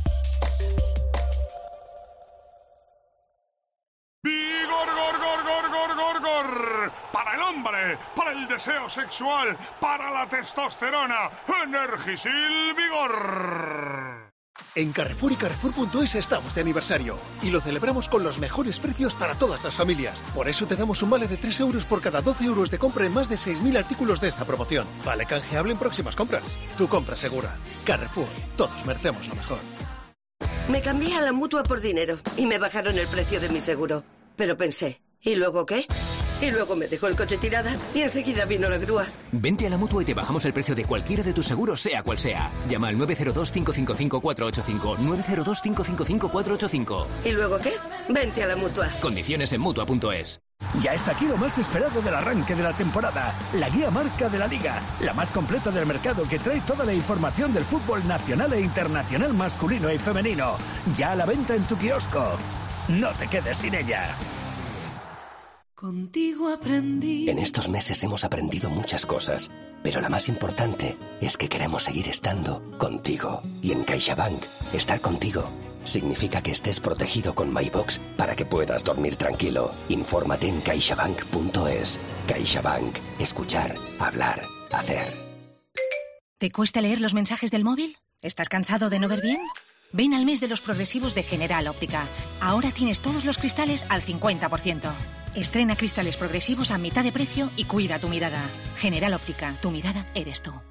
[SPEAKER 30] Para el hombre, para el deseo sexual, para la testosterona, Energisil Vigor.
[SPEAKER 13] En Carrefour y Carrefour punto es estamos de aniversario y lo celebramos con los mejores precios para todas las familias. Por eso te damos un vale de tres euros por cada doce euros de compra en más de seis mil artículos de esta promoción. Vale canjeable en próximas compras. Tu compra segura. Carrefour. Todos merecemos lo mejor.
[SPEAKER 14] Me cambié a la Mutua por dinero y me bajaron el precio de mi seguro. Pero pensé, ¿y luego qué? Y luego me dejó el coche tirada y enseguida vino la grúa.
[SPEAKER 9] Vente a la Mutua y te bajamos el precio de cualquiera de tus seguros, sea cual sea. Llama al nueve cero dos, cinco cinco cinco, cuatro ocho cinco, nueve cero dos, cinco cinco cinco, cuatro ocho cinco.
[SPEAKER 14] ¿Y luego qué? Vente a la Mutua.
[SPEAKER 9] Condiciones en Mutua punto es.
[SPEAKER 12] Ya está aquí lo más esperado del arranque de la temporada, la guía marca de la Liga, la más completa del mercado que trae toda la información del fútbol nacional e internacional masculino y femenino. Ya a la venta en tu kiosco. No te quedes sin ella.
[SPEAKER 15] Contigo aprendí.
[SPEAKER 16] En estos meses hemos aprendido muchas cosas.
[SPEAKER 11] Pero la más importante es que queremos seguir estando contigo. Y en CaixaBank, estar contigo significa que estés protegido con MyBox para que puedas dormir tranquilo. Infórmate en caixabank punto es. CaixaBank. Escuchar, hablar, hacer.
[SPEAKER 15] ¿Te cuesta leer los mensajes del móvil? ¿Estás cansado de no ver bien? Ven al mes de los progresivos de General Óptica. Ahora tienes todos los cristales al cincuenta por ciento. Estrena cristales progresivos a mitad de precio y cuida tu mirada. General Óptica, tu mirada eres tú.